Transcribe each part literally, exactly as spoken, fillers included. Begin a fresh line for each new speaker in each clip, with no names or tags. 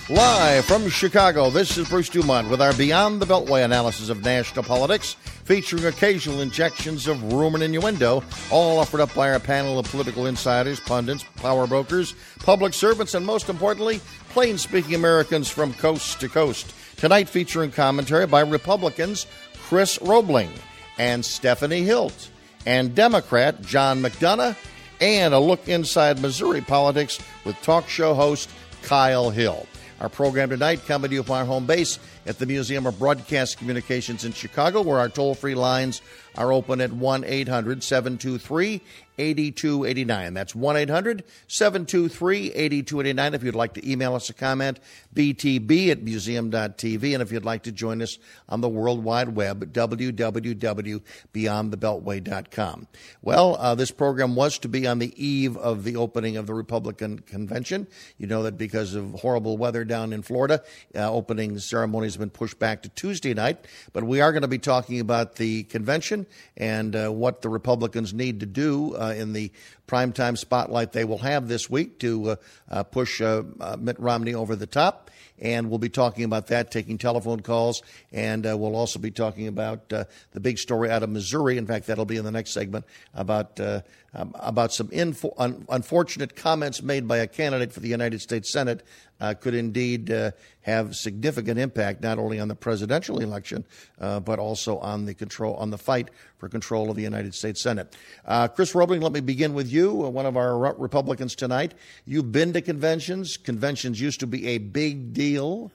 Live from Chicago, this is Bruce Dumont with our Beyond the Beltway analysis of national politics, featuring occasional injections of rumor and innuendo, all offered up by our panel of political insiders, pundits, power brokers, public servants, and most importantly, plain-speaking Americans from coast to coast. Tonight featuring commentary by Republicans Chris Roebling and Stephanie Hilt, and Democrat John McDonough, and a look inside Missouri politics with talk show host Kyle Hill. Our program tonight coming to you from our home base at the Museum of Broadcast Communications in Chicago, where our toll-free lines are open at one eight hundred seven two three eight two eight nine. That's one eight hundred seven two three eight two eight nine. If you'd like to email us a comment, b t b at museum dot t v. And if you'd like to join us on the World Wide Web, w w w dot beyond the beltway dot com. Well, uh, this program was to be on the eve of the opening of the Republican convention. You know that because of horrible weather down in Florida, uh, opening ceremony has been pushed back to Tuesday night. But we are going to be talking about the convention and uh, what the Republicans need to do uh, in the primetime spotlight they will have this week to uh, uh, push uh, uh, Mitt Romney over the top. And we'll be talking about that, taking telephone calls, and uh, we'll also be talking about uh, the big story out of Missouri. In fact, that'll be in the next segment about uh, um, about some info- un- unfortunate comments made by a candidate for the United States Senate uh, could indeed uh, have significant impact not only on the presidential election uh, but also on the control on the fight for control of the United States Senate. Uh, Chris Roebling, let me begin with you, uh, one of our re- Republicans tonight. You've been to conventions. Conventions used to be a big deal.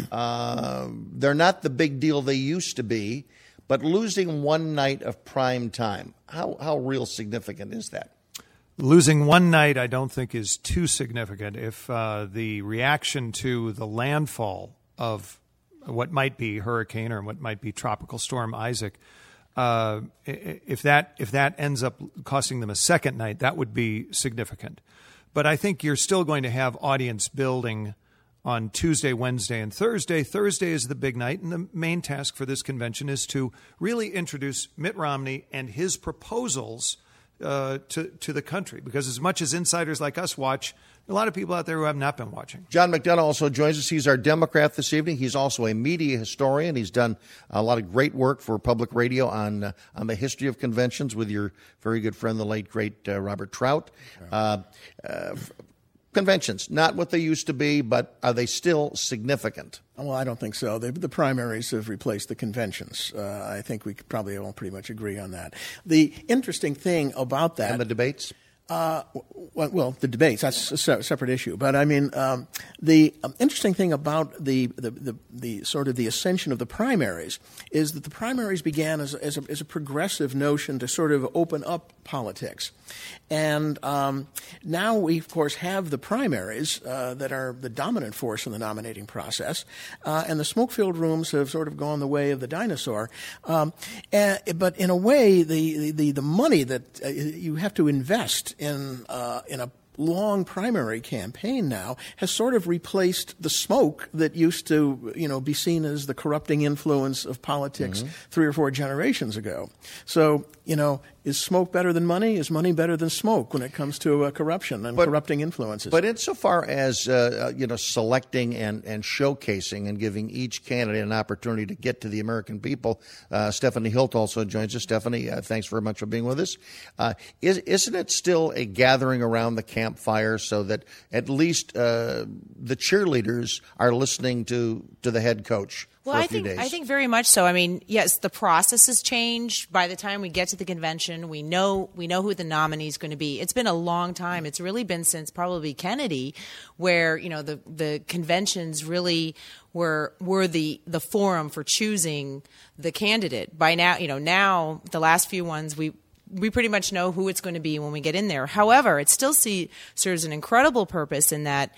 Uh, they're not the big deal they used to be, but losing one night of prime time, how, how real significant is that?
Losing one night, I don't think, is too significant. If uh, the reaction to the landfall of what might be hurricane or what might be tropical storm Isaac, uh, if that if that ends up costing them a second night, that would be significant. But I think you're still going to have audience building on Tuesday, Wednesday, and Thursday. Thursday is the big night, and the main task for this convention is to really introduce Mitt Romney and his proposals Uh, to, to the country, because as much as insiders like us watch, a lot of people out there who have not been watching.
John McDonough also joins us. He's our Democrat this evening. He's also a media historian. He's done a lot of great work for public radio on uh, on the history of conventions with your very good friend, the late, great uh, Robert Trout. Uh, uh, conventions, not what they used to be, but are they still significant?
Well, I don't think so. The, the primaries have replaced the conventions. Uh, I think we could probably all pretty much agree on that. The interesting thing about that—
And the debates?
Uh, well, the debates, that's a separate issue. But, I mean, um, the um, interesting thing about the, the, the, the sort of the ascension of the primaries is that the primaries began as, as, a, as a progressive notion to sort of open up politics. And um, now we, of course, have the primaries uh, that are the dominant force in the nominating process. Uh, and the smoke-filled rooms have sort of gone the way of the dinosaur. Um, and, but in a way, the, the, the money that uh, you have to invest in uh, in a long primary campaign now has sort of replaced the smoke that used to, you know, be seen as the corrupting influence of politics mm-hmm. three or four generations ago. So, you know, is smoke better than money? Is money better than smoke when it comes to uh, corruption and but, corrupting influences?
But insofar as, uh, you know, selecting and, and showcasing and giving each candidate an opportunity to get to the American people, uh, Stephanie Hilt also joins us. Stephanie, uh, thanks very much for being with us. Uh, is, isn't it still a gathering around the campfire so that at least uh, the cheerleaders are listening to, to the head coach?
Well, I think
days.
I think very much so. I mean, yes, the process has changed. By the time we get to the convention, we know we know who the nominee is going to be. It's been a long time. It's really been since probably Kennedy, where you know the the conventions really were were the the forum for choosing the candidate. By now, you know, now the last few ones we. We pretty much know who it's going to be when we get in there. However, it still see, serves an incredible purpose in that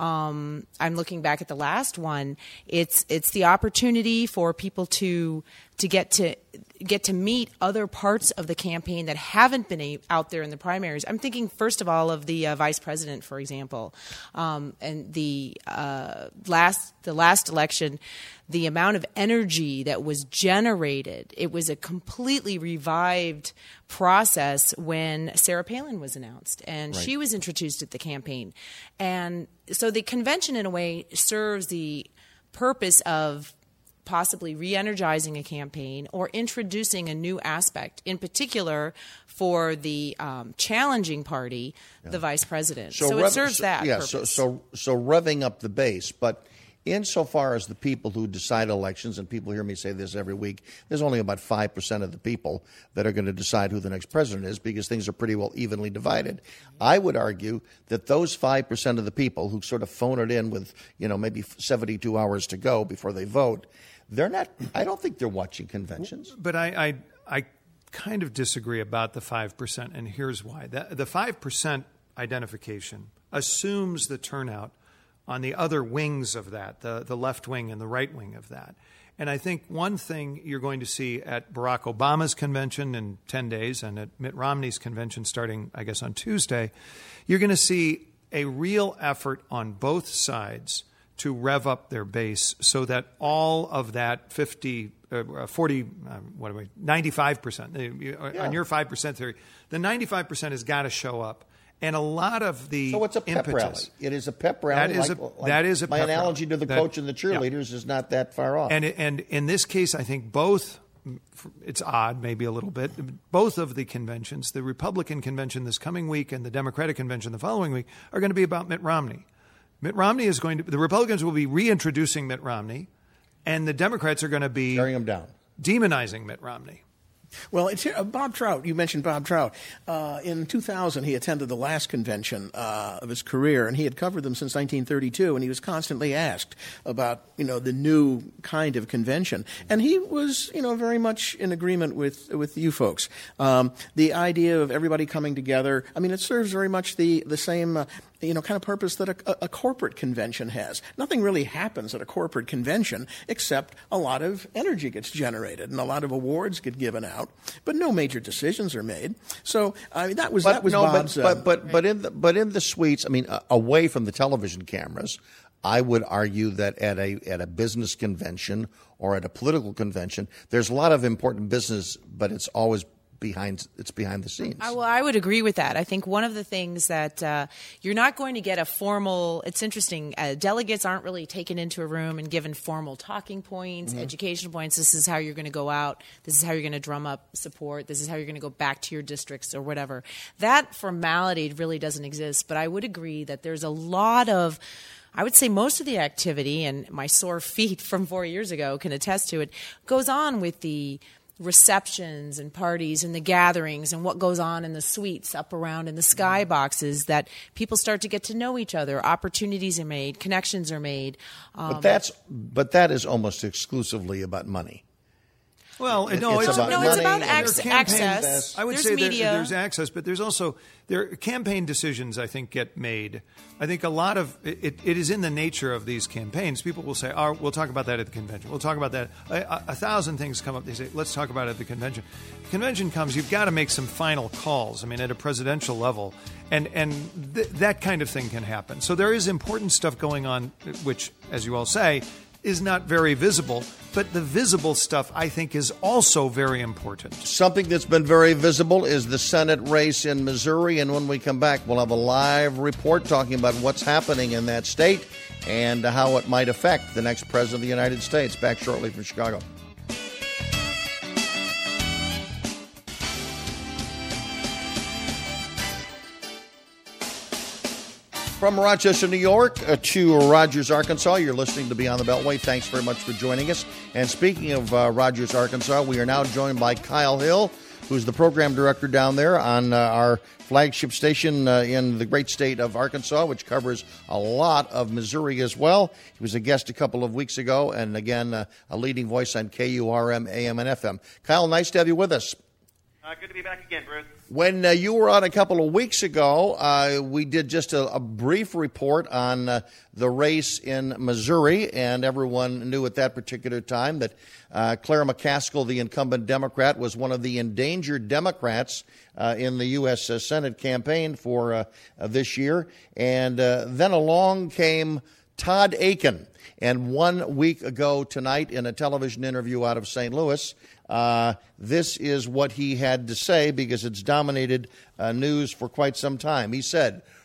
um, I'm looking back at the last one. It's it's the opportunity for people to to get to get to meet other parts of the campaign that haven't been a, out there in the primaries. I'm thinking first of all of the uh, vice president, for example, um, and the uh, last the last election. The amount of energy that was generated, it was a completely revived process when Sarah Palin was announced, and right. she was introduced at the campaign. And so the convention, in a way, serves the purpose of possibly re-energizing a campaign or introducing a new aspect, in particular for the um, challenging party, yeah. the vice president. So, so rev- it serves
so,
that
yeah,
purpose.
So, so, so revving up the base. But insofar as the people who decide elections, and people hear me say this every week, there's only about five percent of the people that are going to decide who the next president is because things are pretty well evenly divided. I would argue that those five percent of the people who sort of phone it in with, you know, maybe seventy-two hours to go before they vote, they're not, I don't think they're watching conventions.
But I, I, I kind of disagree about the five percent, and here's why. The, the five percent identification assumes the turnout on the other wings of that, the, the left wing and the right wing of that. And I think one thing you're going to see at Barack Obama's convention in ten days and at Mitt Romney's convention starting, I guess, on Tuesday, you're going to see a real effort on both sides to rev up their base so that all of that fifty, uh, forty, uh, what am I, ninety-five percent, yeah. on your five percent theory, the ninety-five percent has got to show up. And a lot of the
So it's a pep
impetus,
rally. It is a pep rally.
That is
like,
a,
like
that is a
my
pep
analogy
rally.
to the
that,
coach and the cheerleaders yeah. is not that far off.
And, and in this case, I think both, it's odd maybe a little bit, both of the conventions, the Republican convention this coming week and the Democratic convention the following week, are going to be about Mitt Romney. Mitt Romney is going to, the Republicans will be reintroducing Mitt Romney, and the Democrats are going to be
tearing him down,
demonizing Mitt Romney.
Well, it's here, uh, Bob Trout, you mentioned Bob Trout. Uh, in two thousand, he attended the last convention uh, of his career, and he had covered them since nineteen thirty-two, and he was constantly asked about, you know, the new kind of convention. And he was, you know, very much in agreement with, with you folks. Um, the idea of everybody coming together, I mean, it serves very much the, the same uh, you know, kind of purpose that a, a corporate convention has. Nothing really happens at a corporate convention except a lot of energy gets generated and a lot of awards get given out, but no major decisions are made. So I mean, that was
but,
that was
no,
Bob's.
But but but, but in the but in the suites, I mean, uh, away from the television cameras, I would argue that at a at a business convention or at a political convention, there's a lot of important business, but it's always behind it's behind the scenes.
Uh, well, I would agree with that. I think one of the things that uh, you're not going to get a formal. It's interesting. Uh, delegates aren't really taken into a room and given formal talking points, mm-hmm. educational points. This is how you're going to go out. This is how you're going to drum up support. This is how you're going to go back to your districts or whatever. That formality really doesn't exist. But I would agree that there's a lot of. I would say most of the activity, and my sore feet from four years ago can attest to it, goes on with the receptions and parties and the gatherings and what goes on in the suites up around in the sky boxes, that people start to get to know each other. Opportunities are made, connections are made.
Um, but that's but that is almost exclusively about money.
Well, no,
it's,
it's
about
no,
money
it's about
and
ac- access.
I would
there's
say
media.
There, there's access, but there's also there campaign decisions. I think get made. I think a lot of it, it is in the nature of these campaigns. People will say, "Oh, we'll talk about that at the convention. We'll talk about that." A, a, a thousand things come up. They say, "Let's talk about it at the convention." The convention comes. You've got to make some final calls. I mean, at a presidential level, and and th- that kind of thing can happen. So there is important stuff going on, which, as you all say, is not very visible, but the visible stuff, I think, is also very important.
Something that's been very visible is the Senate race in Missouri, and when we come back, we'll have a live report talking about what's happening in that state and how it might affect the next president of the United States. Back shortly from Chicago. From Rochester, New York uh, to Rogers, Arkansas, you're listening to Beyond the Beltway. Thanks very much for joining us. And speaking of uh, Rogers, Arkansas, we are now joined by Kyle Hill, who's the program director down there on uh, our flagship station uh, in the great state of Arkansas, which covers a lot of Missouri as well. He was a guest a couple of weeks ago, and again, uh, a leading voice on K U R M, A M, and F M. Kyle, nice to have you with us.
Uh, good to be back again, Bruce.
When uh, you were on a couple of weeks ago, uh, we did just a, a brief report on uh, the race in Missouri, and everyone knew at that particular time that uh, Claire McCaskill, the incumbent Democrat, was one of the endangered Democrats uh, in the U S. Uh, Senate campaign for uh, uh, this year. And uh, then along came Todd Akin. And one week ago tonight, in a television interview out of Saint Louis, uh, this is what he had to say, because it's dominated uh, news for quite some time. He said,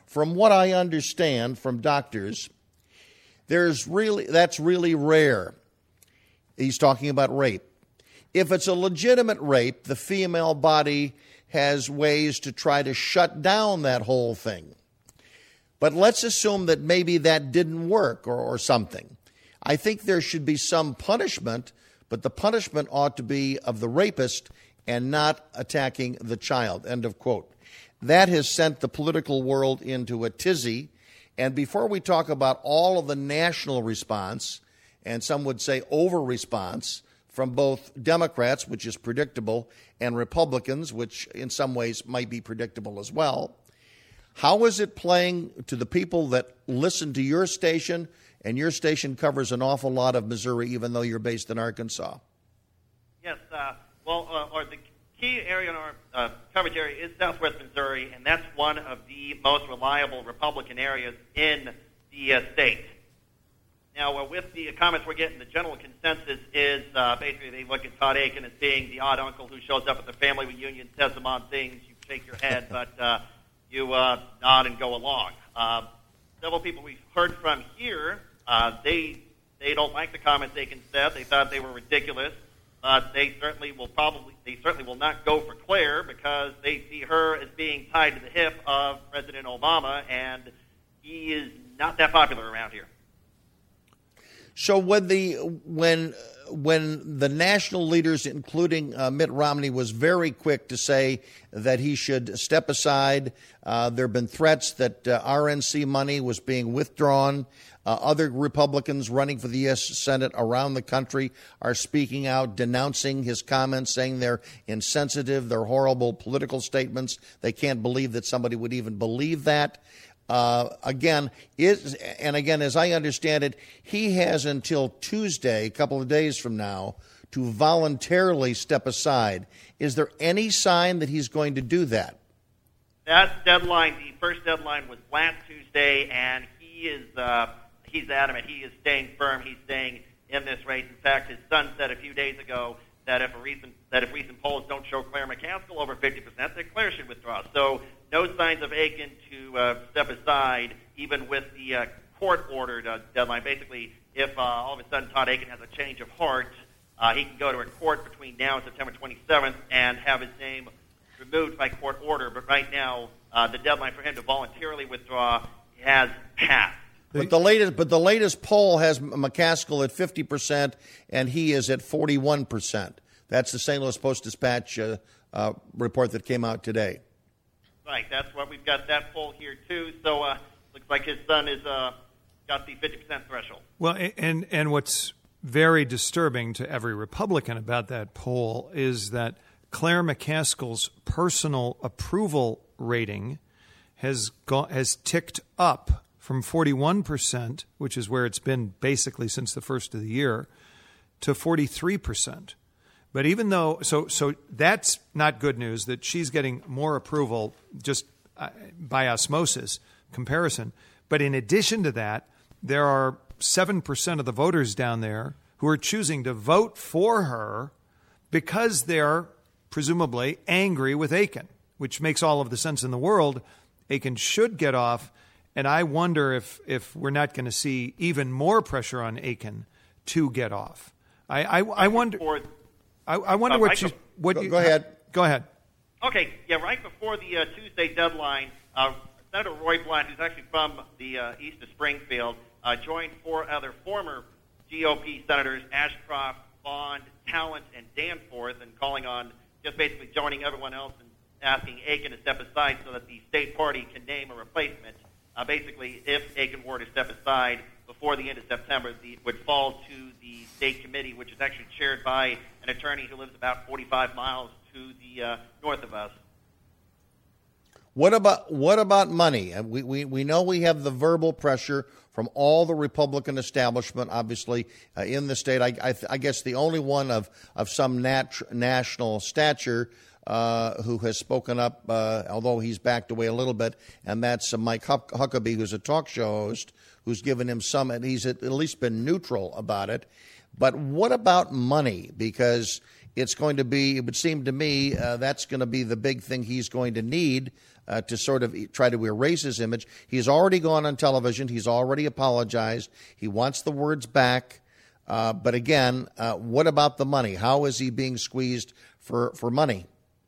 from what I understand from doctors, there's really that's really rare. He's talking about rape. If it's a legitimate rape, the female body has ways to try to shut down that whole thing. But let's assume that maybe that didn't work or, or something. I think there should be some punishment, but the punishment ought to be of the rapist and not attacking the child. End of quote. That has sent the political world into a tizzy. And before we talk about all of the national response, and some would say over-response, from both Democrats, which is predictable, and Republicans, which in some ways might be predictable as well, how is it playing to the people that listen to your station? And your station covers an awful lot of Missouri, even though you're based in Arkansas.
Yes, uh, well, uh, or the key area in our uh, coverage area is southwest Missouri, and that's one of the most reliable Republican areas in the uh, state. Now, uh, with the comments we're getting, the general consensus is uh, basically they look at Todd Akin as being the odd uncle who shows up at the family reunion, says some odd things, you shake your head, but uh, you uh, nod and go along. Uh, several people we've heard from here, uh, they they don't like the comments Akin said. They thought they were ridiculous. Uh, they certainly will probably they certainly will not go for Claire because they see her as being tied to the hip of President Obama, and he is not that popular around here.
So when the when when the national leaders, including uh, Mitt Romney, was very quick to say that he should step aside, uh, there have been threats that uh, R N C money was being withdrawn. Uh, other Republicans running for the U S Senate around the country are speaking out, denouncing his comments, saying they're insensitive, they're horrible political statements. They can't believe that somebody would even believe that. Uh, again, is, and again, as I understand it, he has until Tuesday, a couple of days from now, to voluntarily step aside. Is there any sign that he's going to do that?
That deadline, the first deadline was last Tuesday, and he is uh, he's adamant. He is staying firm. He's staying in this race. In fact, his son said a few days ago that if a recent that if recent polls don't show Claire McCaskill over fifty percent, that Claire should withdraw. So no signs of Akin to uh, step aside, even with the uh, court-ordered uh, deadline. Basically, if uh, all of a sudden Todd Akin has a change of heart, uh, he can go to a court between now and September twenty-seventh and have his name removed by court order. But right now, uh, the deadline for him to voluntarily withdraw has passed.
But the latest, but the latest poll has McCaskill at fifty percent, and he is at forty-one percent. That's the Saint Louis Post-Dispatch uh, uh, report that came out today.
Right, that's what we've got that poll here too. So uh, looks like his son is uh, got the fifty percent threshold.
Well, and and what's very disturbing to every Republican about that poll is that Claire McCaskill's personal approval rating has gone, has ticked up from forty-one percent, which is where it's been basically since the first of the year, to forty-three percent. But even though, so so that's not good news that she's getting more approval just uh, by osmosis comparison. But in addition to that, there are seven percent of the voters down there who are choosing to vote for her because they're presumably angry with Akin, which makes all of the sense in the world. Akin should get off. And I wonder if, if we're not going to see even more pressure on Akin to get off. I I, I wonder. I, I wonder
uh,
what
right
you. What
go,
you,
go ahead.
Go ahead.
Okay, yeah, right before the uh, Tuesday deadline, uh, Senator Roy Blunt, who's actually from the uh, east of Springfield, uh, joined four other former G O P senators, Ashcroft, Bond, Talent, and Danforth, and calling on just basically joining everyone else and asking Akin to step aside so that the state party can name a replacement. Uh, basically, if Akin were to step aside before the end of September, the, it would fall to the state committee, which is actually chaired by an attorney who lives about forty-five miles to the uh, north of us.
What about what about money? We, we we know we have the verbal pressure from all the Republican establishment, obviously, uh, in the state. I, I, I guess the only one of, of some nat- national stature uh, who has spoken up, uh, although he's backed away a little bit, and that's uh, Mike Huck- Huckabee, who's a talk show host, who's given him some, and he's at least been neutral about it. But what about money? Because it's going to be, it would seem to me, uh, that's going to be the big thing he's going to need uh, to sort of try to erase his image. He's already gone on television. He's already apologized. He wants the words back. Uh, but again, uh, what about the money? How is he being squeezed for, for money?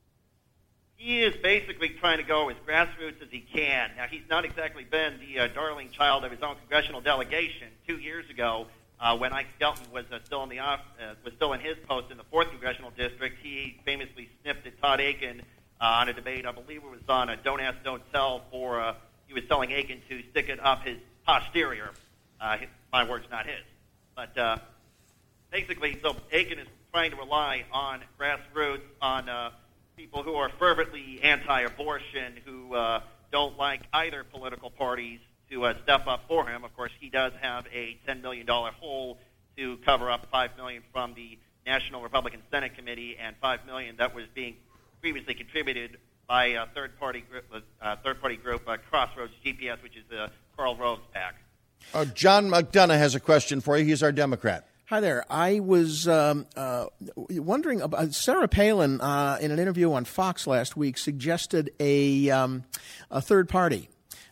He is basically trying to go as grassroots as he can. Now, he's not exactly been the uh, darling child of his own congressional delegation. Two years ago, uh, when Ike Skelton was uh, still in the off, uh, was still in his post in the fourth congressional district, he famously snipped at Todd Akin uh, on a debate. I believe it was on a "Don't Ask, Don't Tell." For uh, he was telling Akin to stick it up his posterior. Uh, his, my words, not his. But uh, basically, so Akin is trying to rely on grassroots, on uh, people who are fervently anti-abortion, who uh, don't like either political parties to uh, step up for him. Of course, he does have a ten million dollars hole to cover up five million dollars from the National Republican Senate Committee and five million dollars that was being previously contributed by a third-party group, uh, third-party group uh, Crossroads G P S, which is the Karl Rove's PAC.
Uh, John McDonough has a question for you. He's our Democrat.
Hi there. I was um, uh, wondering about Sarah Palin uh, in an interview on Fox last week suggested a um, a third party.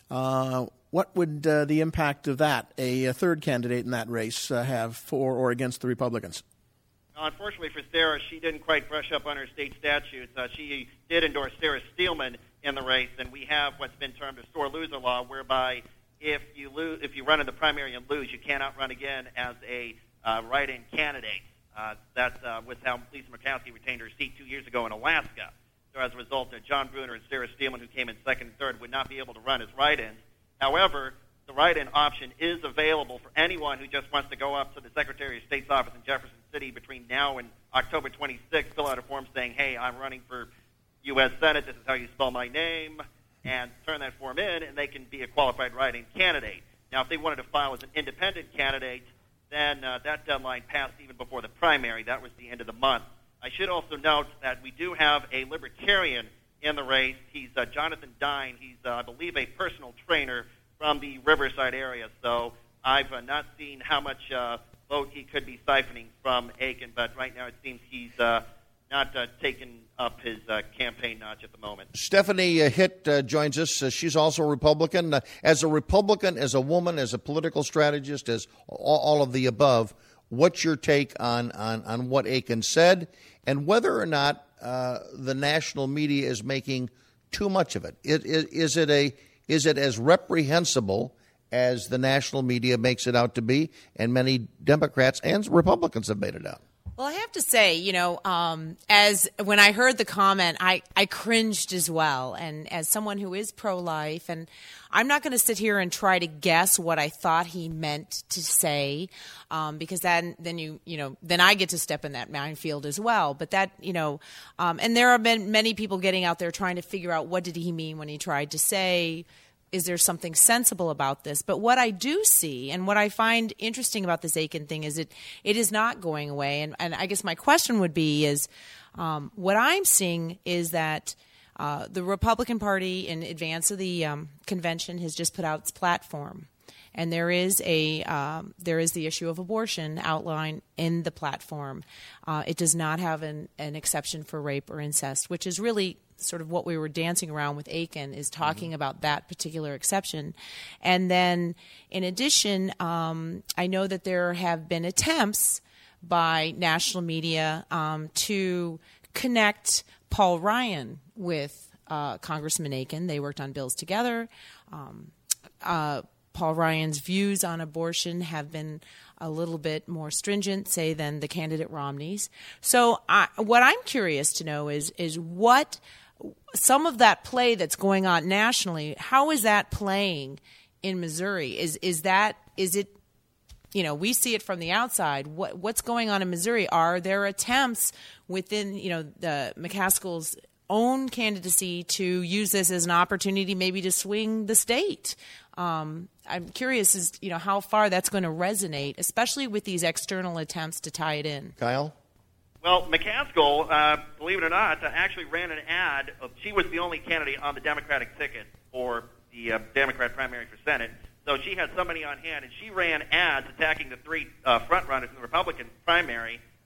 Uh, what would uh, the impact of that, a, a third candidate in that race, uh, have for or against the Republicans?
Unfortunately for Sarah, she didn't quite brush up on her state statutes. Uh, she did endorse Sarah Steelman in the race, and we have what's been termed a sore-loser law, whereby if you lose, if you run in the primary and lose, you cannot run again as a uh, write-in candidate. Uh, that uh, was how Lisa Murkowski retained her seat two years ago in Alaska. So as a result, uh, John Bruner and Sarah Steelman, who came in second and third, would not be able to run as write-ins. However, the write-in option is available for anyone who just wants to go up to the Secretary of State's office in Jefferson City between now and October twenty-sixth, fill out a form saying, hey, I'm running for U S Senate, this is how you spell my name, and turn that form in, and they can be a qualified write-in candidate. Now, if they wanted to file as an independent candidate, then uh, that deadline passed even before the primary. That was the end of the month. I should also note that we do have a libertarian in the race. He's uh, Jonathan Dine. He's, uh, I believe, a personal trainer from the Riverside area. So I've uh, not seen how much uh, vote he could be siphoning from Akin, but right now it seems he's uh, not uh, taken up his uh, campaign notch at the moment.
Stephanie uh, Hitt uh, joins us. Uh, she's also a Republican. Uh, as a Republican, as a woman, as a political strategist, as all, all of the above, what's your take on, on, on what Akin said and whether or not uh, the national media is making too much of it? Is, is, is it a is it as reprehensible as the national media makes it out to be, and many Democrats and Republicans have made it out?
Well, I have to say, you know, um, as when I heard the comment, I, I cringed as well. And as someone who is pro-life, and I'm not going to sit here and try to guess what I thought he meant to say, um, because then, then you, you know, then I get to step in that minefield as well. But that, you know, um, and there have been many people getting out there trying to figure out what did he mean when he tried to say, is there something sensible about this? But what I do see, and what I find interesting about this Akin thing, is it it is not going away. And, and I guess my question would be is, um, what I'm seeing is that uh, the Republican Party, in advance of the um, convention, has just put out its platform. And there is a um, there is the issue of abortion outlined in the platform. Uh, it does not have an, an exception for rape or incest, which is really sort of what we were dancing around with Akin, is talking mm-hmm. about that particular exception. And then, in addition, um, I know that there have been attempts by national media um, to connect Paul Ryan with uh, Congressman Akin. They worked on bills together. Um, uh, Paul Ryan's views on abortion have been a little bit more stringent, say, than the candidate Romney's. So I, what I'm curious to know is is what some of that play that's going on nationally, how is that playing in Missouri? Is is that is it, you know, we see it from the outside. What what's going on in Missouri? Are there attempts within, you know, the McCaskill's own candidacy to use this as an opportunity maybe to swing the state? Um, I'm curious as, you know, how far that's going to resonate, especially with these external attempts to tie it in.
Kyle?
Well, McCaskill, uh, believe it or not, uh, actually ran an ad. Of, she was the only candidate on the Democratic ticket for the uh, Democrat primary for Senate. So she had somebody on hand, and she ran ads attacking the three uh, front runners in the Republican primary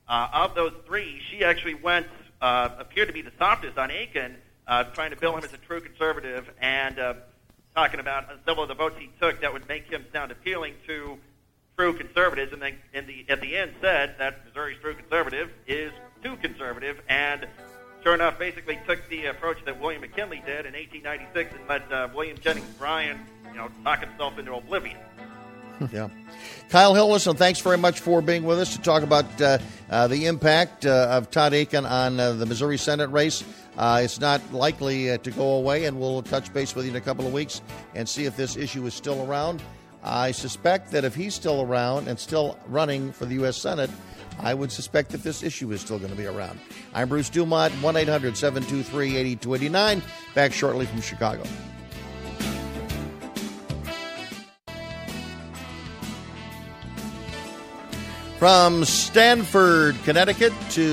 Uh, of those three, she actually went, uh, appeared to be the softest on Akin, uh, trying to bill him as a true conservative and uh, talking about several of the votes he took that would make him sound appealing to true conservatives, and then in the, at the end said that Missouri's true conservative is too conservative, and sure enough, basically took the approach that William McKinley did in eighteen ninety-six and let uh, William Jennings Bryan, you know, talk himself into oblivion.
Yeah. Kyle Hill, listen, thanks very much for being with us to talk about uh, uh, the impact uh, of Todd Akin on uh, the Missouri Senate race. Uh, it's not likely uh, to go away, and we'll touch base with you in a couple of weeks and see if this issue is still around. I suspect that if he's still around and still running for the U S Senate, I would suspect that this issue is still going to be around. I'm Bruce Dumont, one eight hundred seven two three eight two eight nine. Back shortly from Chicago. From Stanford, Connecticut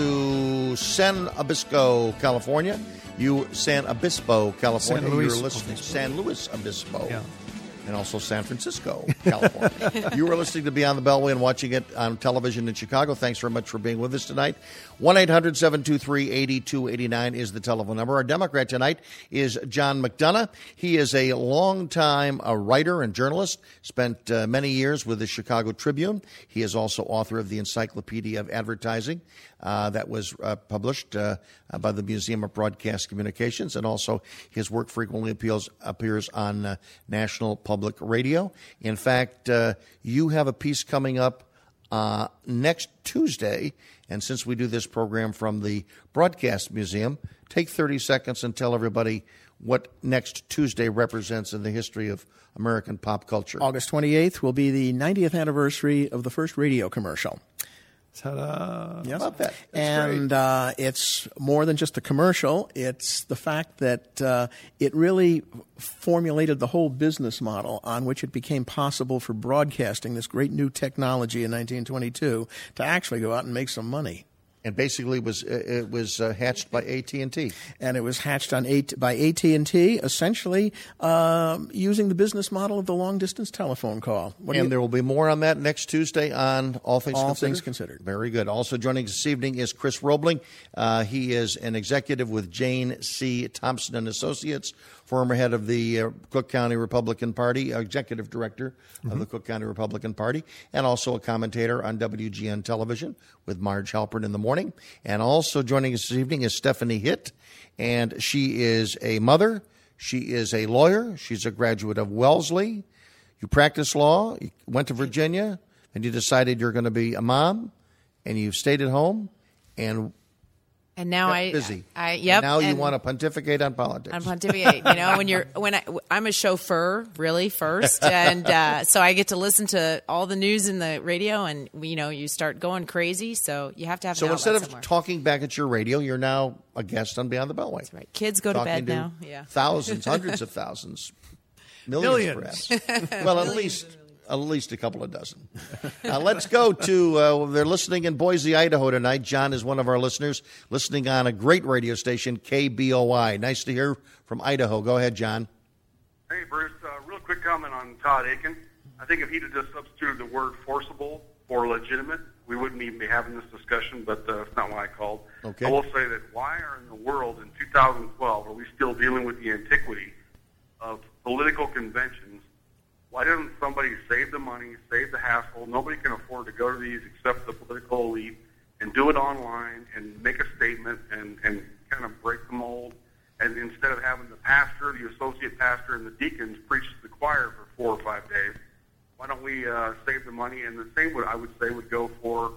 to San Obispo, California. You, San Obispo, California.
San Luis
You're listening
Obispo.
San Luis Obispo.
Yeah.
And also San Francisco, California. You were listening to Beyond the Beltway and watching it on television in Chicago. Thanks very much for being with us tonight. one eight hundred seven two three eight two eight nine is the telephone number. Our Democrat tonight is John McDonough. He is a longtime uh, writer and journalist, spent uh, many years with the Chicago Tribune. He is also author of the Encyclopedia of Advertising uh, that was uh, published uh, by the Museum of Broadcast Communications, and also his work frequently appeals, appears on uh, national public radio. In fact, uh, you have a piece coming up uh, next Tuesday, and since we do this program from the Broadcast Museum, take thirty seconds and tell everybody what next Tuesday represents in the history of American pop culture.
August twenty-eighth will be the ninetieth anniversary of the first radio commercial.
Ta-da.
Yes.
How about that? That's
and
great.
uh, it's more than just the commercial. It's the fact that uh, it really formulated the whole business model on which it became possible for broadcasting, this great new technology in nineteen twenty-two, to actually go out and make some money.
And basically, it was it was uh, hatched by A T and T.
And it was hatched on A- by A T and T, essentially um, using the business model of the long-distance telephone call. What do
And
you-
there will be more on that next Tuesday on All Things
All
Considered.
Things Considered.
Very good. Also joining us this evening is Chris Roebling. Uh, he is an executive with Jane C. Thompson and Associates, former head of the uh, Cook County Republican Party, uh, executive director mm-hmm. of the Cook County Republican Party, and also a commentator on W G N Television with Marge Halpern in the morning. And also joining us this evening is Stephanie Hitt, and she is a mother. She is a lawyer. She's a graduate of Wellesley. You practice law. You went to Virginia, and you decided you're going to be a mom, and you've stayed at home and
And now
got
I,
busy.
I, yep.
And now you
and
want to pontificate on politics.
I'm pontificate. You know, when you're when I I'm a chauffeur really first, and uh, so I get to listen to all the news in the radio, and you know, you start going crazy. So you have to have.
So
an
instead
outlet
of
somewhere.
talking back at your radio, you're now a guest on Beyond the Beltway.
That's right. Kids go to
Talking
bed now. Yeah.
Thousands, hundreds of thousands, millions,
Millions.
perhaps. Well, at least at least a couple of dozen. Uh, let's go to, uh, they're listening in Boise, Idaho tonight. John is one of our listeners, listening on a great radio station, K B O I. Nice to hear from Idaho. Go ahead, John.
Hey, Bruce, uh, real quick comment on Todd Akin. I think if he'd have just substituted the word forcible for legitimate, we wouldn't even be having this discussion, but uh, that's not why I called.
Okay.
I will say that why are in the world in two thousand twelve are we still dealing with the antiquity of political conventions? Why didn't somebody save the money, save the hassle? Nobody can afford to go to these except the political elite and do it online and make a statement and, and kind of break the mold. And instead of having the pastor, the associate pastor, and the deacons preach to the choir for four or five days, why don't we uh, save the money? And the same would I would say would go for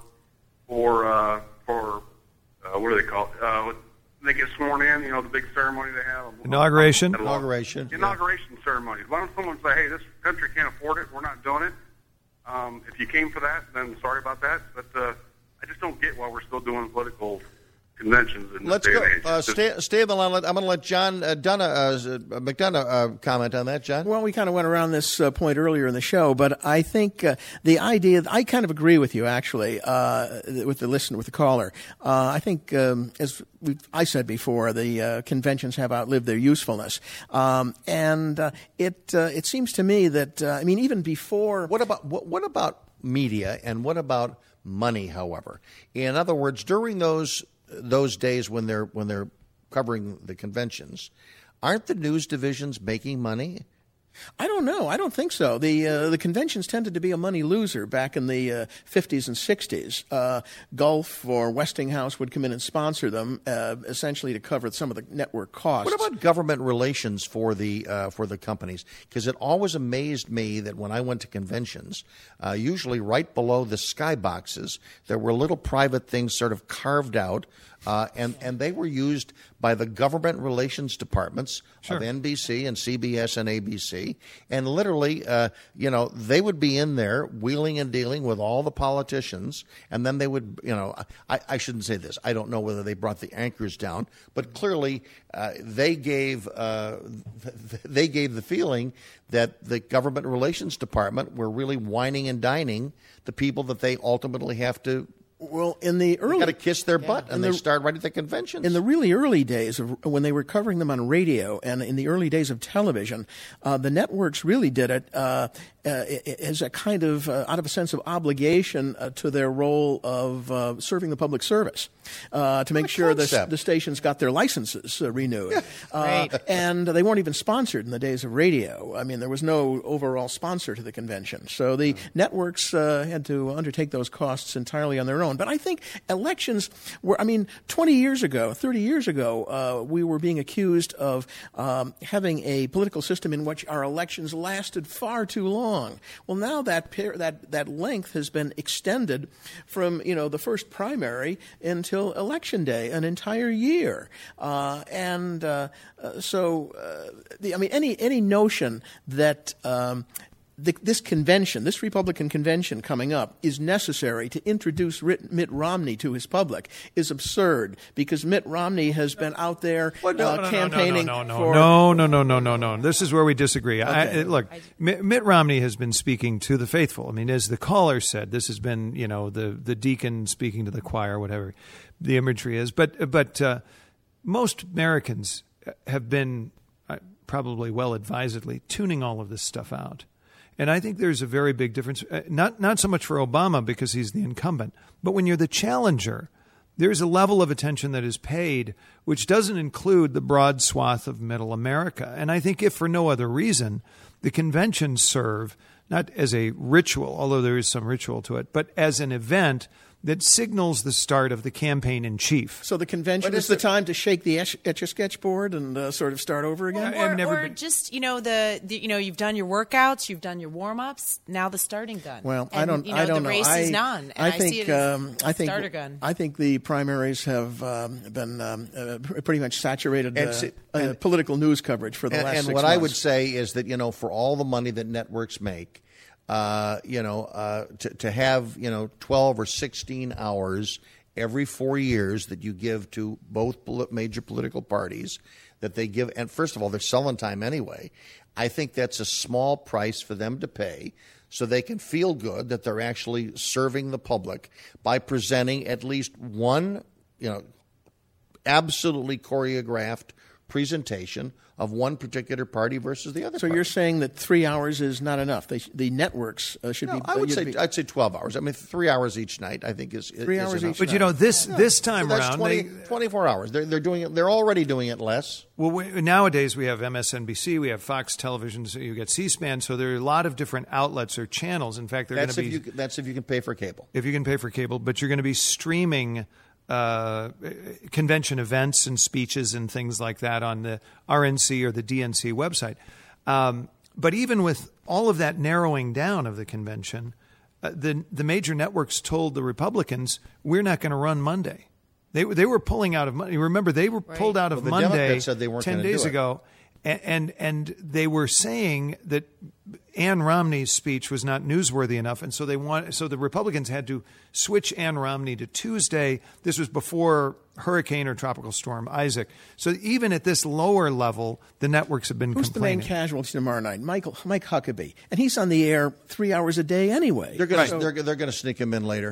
for uh, for uh, what do they call it? Uh, they get sworn in, you know, the big ceremony they have.
Inauguration.
Inauguration.
Inauguration ceremonies. Why don't someone say, hey, this country can't afford it, we're not doing it. Um, if you came for that, then sorry about that. But uh, I just don't get why we're still doing political conventions in
Let's
this day
go.
and age.
Uh,
Just-
stay, stay on the line. I'm going to let John uh, Dunna, uh, McDonough uh, comment on that, John.
Well, we kind of went around this uh, point earlier in the show, but I think uh, the idea, I kind of agree with you, actually, uh, with the listener, with the caller. Uh, I think, um, as we've, I said before, the uh, conventions have outlived their usefulness. Um, and uh, it uh, it seems to me that, uh, I mean, even before...
What about what, what about media and what about money, however. In other words, during those those days when they're when they're covering the conventions, aren't the news divisions making money?
I don't know. I don't think so. The uh, the conventions tended to be a money loser back in the uh, fifties and sixties. Uh, Gulf or Westinghouse would come in and sponsor them, uh, essentially to cover some of the network costs.
What about government relations for the uh, for the companies? Because it always amazed me that when I went to conventions, uh, usually right below the skyboxes, there were little private things sort of carved out. Uh, and, and they were used by the government relations departments
sure.
of N B C and C B S and A B C. And literally, uh, you know, they would be in there wheeling and dealing with all the politicians. And then they would, you know, I, I shouldn't say this. I don't know whether they brought the anchors down. But clearly, uh, they gave uh, they gave the feeling that the government relations department were really wining and dining the people that they ultimately have to.
Well, in the early,
got to kiss their butt, and
the,
they start right at the conventions.
In the really early days of when they were covering them on radio, and in the early days of television, uh, the networks really did it uh, uh, as a kind of uh, out of a sense of obligation uh, to their role of uh, serving the public service, uh, to make sure the, the stations got their licenses uh, renewed.
Yeah.
Uh,
right.
And they weren't even sponsored in the days of radio. I mean, there was no overall sponsor to the convention, so the mm. networks uh, had to undertake those costs entirely on their own. But I think elections were, I mean, twenty years ago, thirty years ago, uh, we were being accused of um, having a political system in which our elections lasted far too long. Well, now that per- that that length has been extended from, you know, the first primary until election day, an entire year. Uh, and uh, uh, so, uh, the, I mean, any any notion that um, The, this convention, this Republican convention coming up, is necessary to introduce Mitt Romney to his public is absurd, because Mitt Romney has been out there
well, no,
uh,
no,
campaigning
no, no, no,
for...
No, no, no, no, no, no. This is where we disagree.
Okay.
I, look, Mitt Romney has been speaking to the faithful. I mean, as the caller said, this has been, you know, the, the deacon speaking to the choir, whatever the imagery is. But, but uh, most Americans have been uh, probably well-advisedly tuning all of this stuff out. And I think there's a very big difference, uh, not not so much for Obama because he's the incumbent, but when you're the challenger, there's a level of attention that is paid which doesn't include the broad swath of middle America. And I think if for no other reason, the conventions serve not as a ritual, although there is some ritual to it, but as an event that signals the start of the campaign in chief.
So the convention is the time to shake the Etch-a-Sketch board and uh, sort of start over again?
Or,
I've never
or
been...
just, you know, the, the you know, you've done your workouts, you've done your warm-ups, now the starting gun.
Well,
and,
I don't
you know,
I don't
the
know.
race
I,
is on, and
I, think,
I see it as
um, I think,
starter gun.
I think the primaries have um, been um, uh, pretty much saturated
and,
uh,
and,
uh, political news coverage for the
and,
last
and
six
what
months.
I would say is that, you know, for all the money that networks make, uh, you know, uh, to, to have, you know, twelve or sixteen hours every four years that you give to both major political parties, that they give, and first of all, they're selling time anyway. I think that's a small price for them to pay so they can feel good that they're actually serving the public by presenting at least one, you know, absolutely choreographed presentation of one particular party versus the other.
So
party.
You're saying that three hours is not enough. They, the networks uh, should
No,
be.
I would
uh,
say
be,
I'd say twelve hours. I mean, three hours each night. I think is
Three
is
hours
enough.
each
But you know, this
Yeah.
this time
So that's
around,
twenty,
they,
twenty-four hours. They're they're doing it. They're already doing it less.
well, we, nowadays we have M S N B C, we have Fox Television, so you get C-SPAN. So there are a lot of different outlets or channels. In fact, they're going
That's
to
if
be
you that's if you can pay for cable.
if you can pay for cable, but you're going to be streaming uh, convention events and speeches and things like that on the R N C or the D N C website. Um, but even with all of that narrowing down of the convention, uh, the the major networks told the Republicans, we're not going to run Monday. They they were pulling out of Monday. Remember, they were
Right.
pulled out of
Well, the
Monday
Democrats said they weren't
ten
gonna
days
do it.
ago, and, and and they were saying that Ann Romney's speech was not newsworthy enough, and so they want so the Republicans had to switch Ann Romney to Tuesday. This was before Hurricane or Tropical Storm Isaac. So even at this lower level, the networks have been
Who's
complaining.
the main casualty tomorrow night? Michael Mike Huckabee, and he's on the air three hours a day anyway.
They're going
So-
to they're they're going to sneak him in later.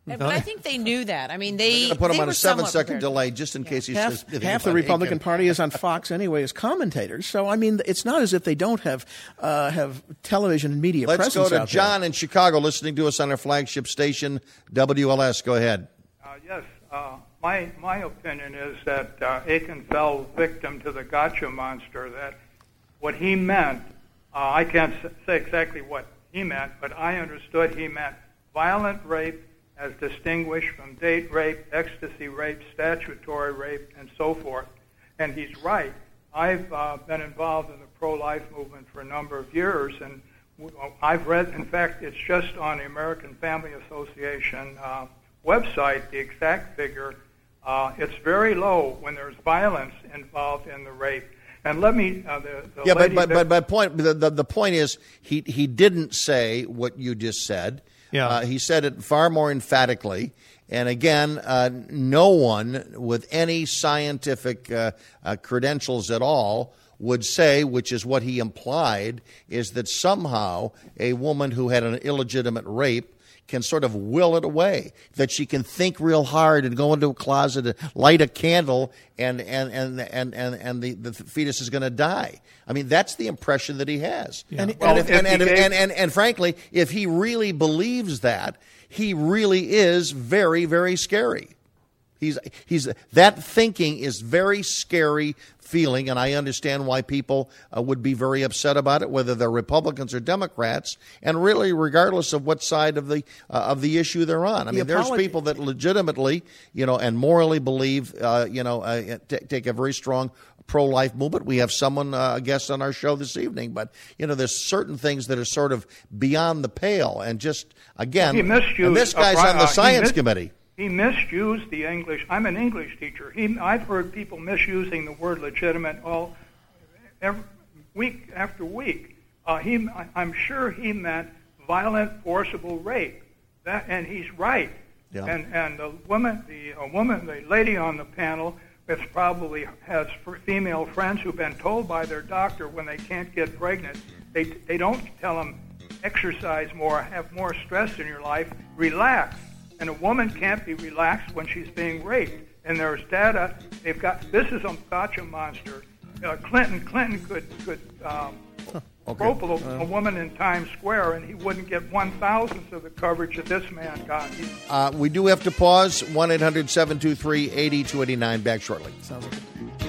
But I think they knew that. I mean, they
to put him
they
on
were
a seven-second
somewhat prepared.
delay just in yeah. case he
half,
says anything
half the
about
Republican
Aiken.
Party is on Fox anyway as commentators. So I mean, it's not as if they don't have uh, have television and media
Let's
presence.
go to
out
John
there.
in Chicago, listening to us on our flagship station, W L S. Go ahead.
Uh, yes, uh, my my opinion is that uh, Aiken fell victim to the gotcha monster. That what he meant, uh, I can't say exactly what he meant, but I understood he meant violent rape as distinguished from date rape, ecstasy rape, statutory rape, and so forth. And he's right. I've uh, been involved in the pro-life movement for a number of years, and I've read, in fact, it's just on the American Family Association uh, website, the exact figure. Uh, it's very low when there's violence involved in the rape. And let me, uh, the, the
yeah, but
lady
but,
that,
but but point the, the the point is he he didn't say what you just said.
Yeah.
Uh, he said it far more emphatically. And again, uh, no one with any scientific uh, uh, credentials at all would say, which is what he implied, is that somehow a woman who had an illegitimate rape can sort of will it away, that she can think real hard and go into a closet and light a candle and and and and and, and the, the fetus is going to die. I mean, that's the impression that he has.
Yeah.
And, and,
Well,
if,
if
and,
he
and,
gave-
and, and, and frankly, if he really believes that, he really is very, very scary. He's he's that thinking is very scary feeling, and I understand why people uh, would be very upset about it, whether they're Republicans or Democrats, and really regardless of what side of the uh, of the issue they're on. I
The
mean, there's
apolog-
people that legitimately, you know, and morally believe, uh, you know, uh, t- take a very strong pro-life movement. We have someone, uh, a guest on our show this evening, but you know, there's certain things that are sort of beyond the pale, and just again,
He misused
and this
a
guy's
pri-
on the
uh, he
science
mis-
committee.
He misused the English. I'm an English teacher. He, I've heard people misusing the word legitimate all every, week after week. Uh, he, I- I'm sure he meant violent, forcible rape. That, and he's right.
Yeah.
And and the woman, the a woman, the lady on the panel, is probably has f- female friends who've been told by their doctor when they can't get pregnant, they they don't tell them exercise more, have more stress in your life, relax. And a woman can't be relaxed when she's being raped. And there's data. They've got this is a gotcha monster. Uh, Clinton Clinton could could um,
Okay.
rope a, a woman in Times Square, and he wouldn't get one thousandth of the coverage that this man got. He,
Uh, we do have to pause. one eight hundred seven two three eight two eight nine. Back shortly.
Sounds like it.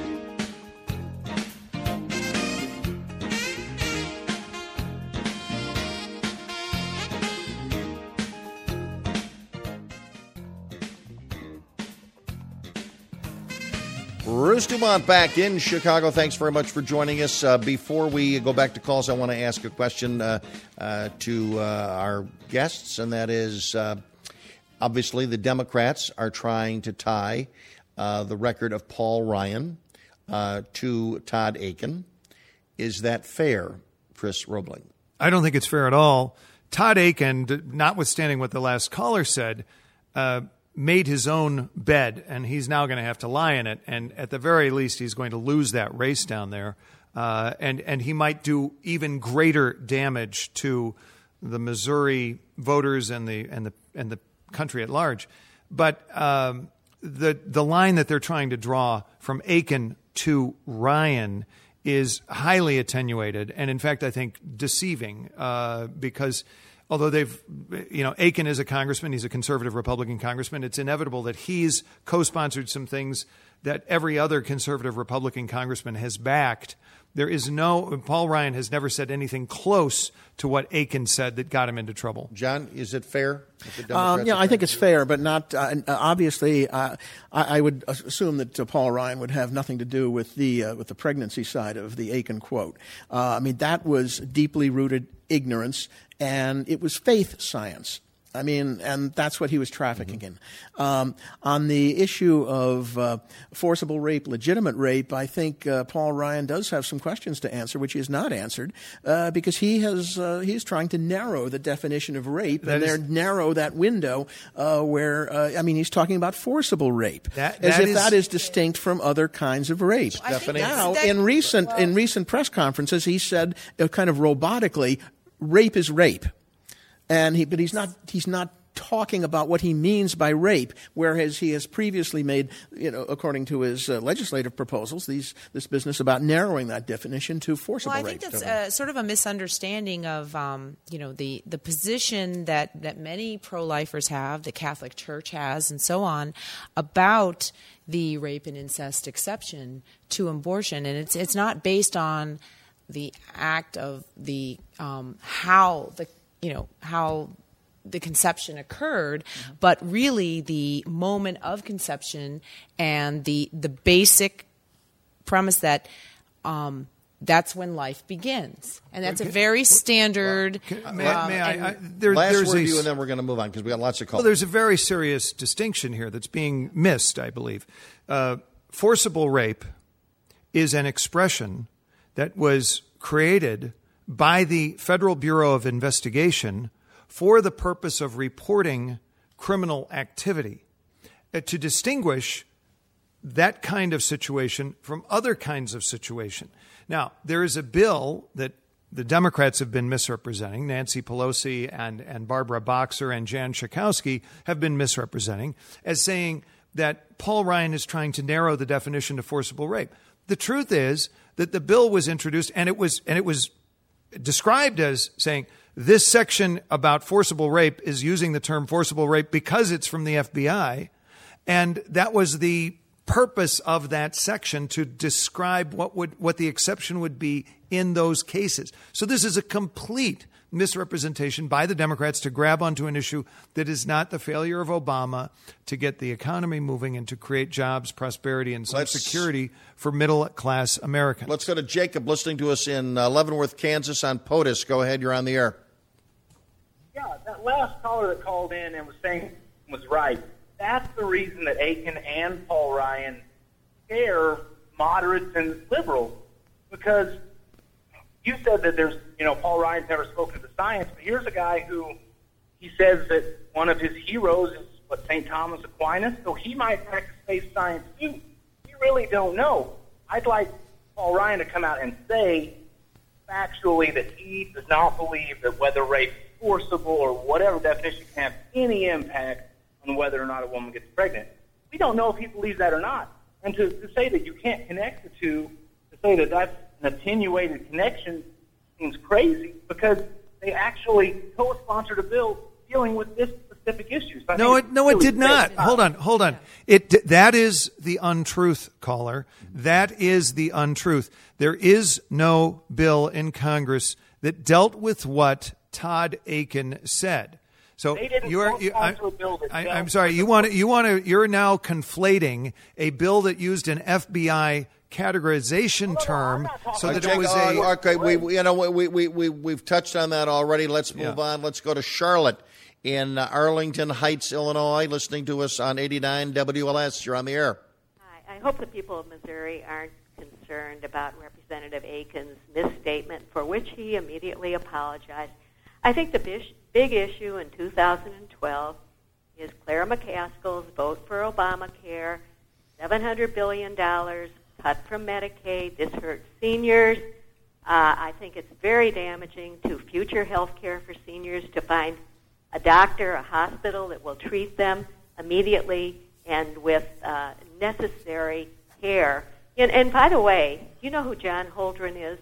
Bruce Dumont back in Chicago. Thanks very much for joining us. Uh, before we go back to calls, I want to ask a question uh, uh, to uh, our guests, and that is uh, obviously the Democrats are trying to tie uh, the record of Paul Ryan uh, to Todd Aiken. Is that fair, Chris Roebling?
I don't think it's fair at all. Todd Aiken, d- notwithstanding what the last caller said, uh, made his own bed, and he's now going to have to lie in it. And at the very least, he's going to lose that race down there. Uh, and, and he might do even greater damage to the Missouri voters and the, and the, and the country at large. But um, the, the line that they're trying to draw from Aiken to Ryan is highly attenuated, and in fact, I think deceiving, uh, because although they've, you know, Aiken is a congressman, he's a conservative Republican congressman, it's inevitable that he's co-sponsored some things that every other conservative Republican congressman has backed. There is no, Paul Ryan has never said anything close to what Aiken said that got him into trouble.
John, is it fair? that the
Um,
Democrats
yeah,
are
I think
trying
it's
to-
fair, but not uh, uh, obviously. Uh, I, I would assume that uh, Paul Ryan would have nothing to do with the uh, with the pregnancy side of the Aiken quote. Uh, I mean, that was deeply rooted ignorance, and it was faith science. I mean, and that's what he was trafficking in. Um, on the issue of uh, forcible rape, legitimate rape, I think uh, Paul Ryan does have some questions to answer, which he has not answered, uh, because he has uh, he's trying to narrow the definition of rape,
That
and
is-
they're narrow that window uh, where uh, I mean, he's talking about forcible rape,
That-
as
that
if
is-
that is distinct from other kinds of rape.
I think
Stephanie?
that's-
Now,
that-
in recent
well-
in recent press conferences, he said uh, kind of robotically, "Rape is rape," and he but he's not he's not talking about what he means by rape, whereas he has previously made, you know, according to his uh, legislative proposals, these this business about narrowing that definition to forcible
well, I
rape.
think that's uh, sort of a misunderstanding of, um, you know, the, the position that, that many pro-lifers have, the Catholic Church has, and so on, about the rape and incest exception to abortion. And it's it's not based on the act of the um, how the you know how the conception occurred, mm-hmm. but really the moment of conception and the the basic premise that um, that's when life begins, and that's a very standard.
Well, may,
um,
may I, I,
there, last
there's
word
a,
to you, and then we're going to move on because we got lots of calls.
Well, there's a very serious distinction here that's being missed, I believe. Uh, forcible rape is an expression that was created by the Federal Bureau of Investigation for the purpose of reporting criminal activity, uh, to distinguish that kind of situation from other kinds of situation. Now, there is a bill that the Democrats have been misrepresenting. Nancy Pelosi and, and Barbara Boxer and Jan Schakowsky have been misrepresenting as saying that Paul Ryan is trying to narrow the definition of forcible rape. The truth is that the bill was introduced and it was and it was described as saying this section about forcible rape is using the term forcible rape because it's from the F B I, and that was the purpose of that section, to describe what would what the exception would be in those cases. So this is a complete misrepresentation by the Democrats to grab onto an issue that is not the failure of Obama to get the economy moving and to create jobs, prosperity, and some let's, security for middle-class Americans.
Let's go to Jacob, listening to us in uh, Leavenworth, Kansas on POTUS. Go ahead. You're on the air.
Yeah, that last caller that called in and was saying was right. That's the reason that Akin and Paul Ryan scare moderates and liberals, because you said that there's, you know, Paul Ryan's never spoken to science, but here's a guy who he says that one of his heroes is, what, Saint Thomas Aquinas, so he might practice space science too. We really don't know. I'd like Paul Ryan to come out and say factually that he does not believe that whether rape is forcible or whatever definition can have any impact on whether or not a woman gets pregnant. We don't know if he believes that or not. And to, to say that you can't connect the two, to say that that's an attenuated connection, seems crazy, because they actually co-sponsored a bill dealing with this specific issue. So
no, it, no, it did not. Hold on, hold on. It that is the untruth, caller. That is the untruth. There is no bill in Congress that dealt with what Todd Akin said. So you are. You, I, I, I'm sorry. You want to. You want to. You're now conflating a bill that used an F B I categorization
no,
term
no,
so that
okay,
it was
uh,
a.
Okay, we you know we we we we've touched on that already. Let's move
yeah.
on. Let's go to Charlotte in uh, Arlington Heights, Illinois, listening to us on eighty-nine W L S. You're on the air.
Hi. I hope the people of Missouri aren't concerned about Representative Akin's misstatement, for which he immediately apologized. I think the big, big issue in two thousand twelve is Clara McCaskill's vote for Obamacare, seven hundred billion dollars cut from Medicaid. This hurts seniors. Uh, I think it's very damaging to future health care for seniors to find a doctor, a hospital that will treat them immediately and with uh, necessary care. And, and by the way, do you know who John Holdren is?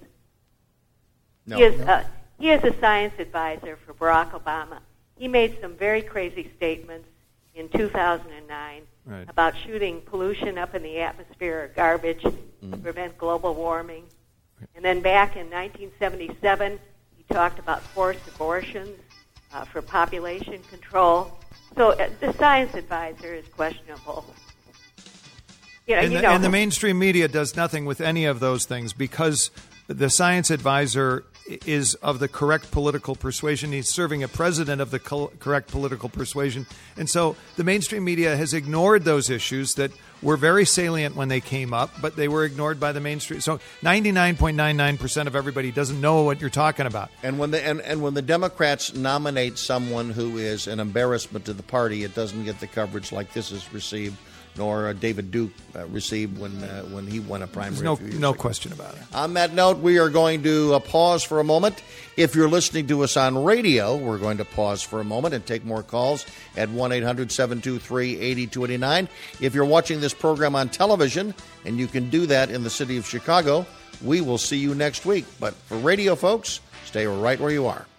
No.
He is,
no.
uh, he is a science advisor for Barack Obama. He made some very crazy statements in two thousand nine
right.
about shooting pollution up in the atmosphere or garbage
mm-hmm.
to prevent global warming. And then back in nineteen seventy-seven, he talked about forced abortions uh, for population control. So uh, the science advisor is questionable. You know,
and,
you
the,
know,
and the mainstream media does nothing with any of those things because the science advisor is of the correct political persuasion. He's serving a president of the co- correct political persuasion. And so the mainstream media has ignored those issues that were very salient when they came up, but they were ignored by the mainstream. So ninety-nine point nine nine percent of everybody doesn't know what you're talking about.
And when the and, and when the Democrats nominate someone who is an embarrassment to the party, it doesn't get the coverage like this has received nor uh, David Duke uh, received when uh, when he won a primary.
There's no,
a few years
no
ago.
question about it.
On that note, we are going to uh, pause for a moment. If you're listening to us on radio, we're going to pause for a moment and take more calls at one eight hundred seven two three eight two eight nine. If you're watching this program on television, and you can do that in the city of Chicago, we will see you next week. But for radio folks, stay right where you are.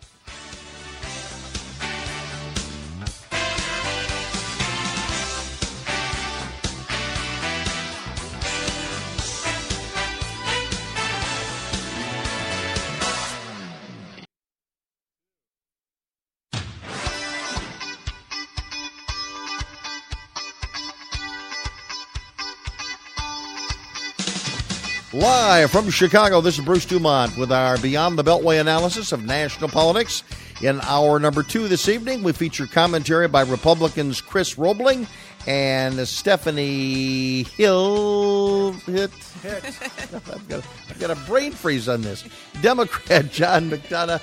Live from Chicago, this is Bruce Dumont with our Beyond the Beltway analysis of national politics. In hour number two this evening, we feature commentary by Republicans Chris Roebling and Stephanie Hill. Hit. Hit. I've, got, I've got a brain freeze on this. Democrat John McDonough.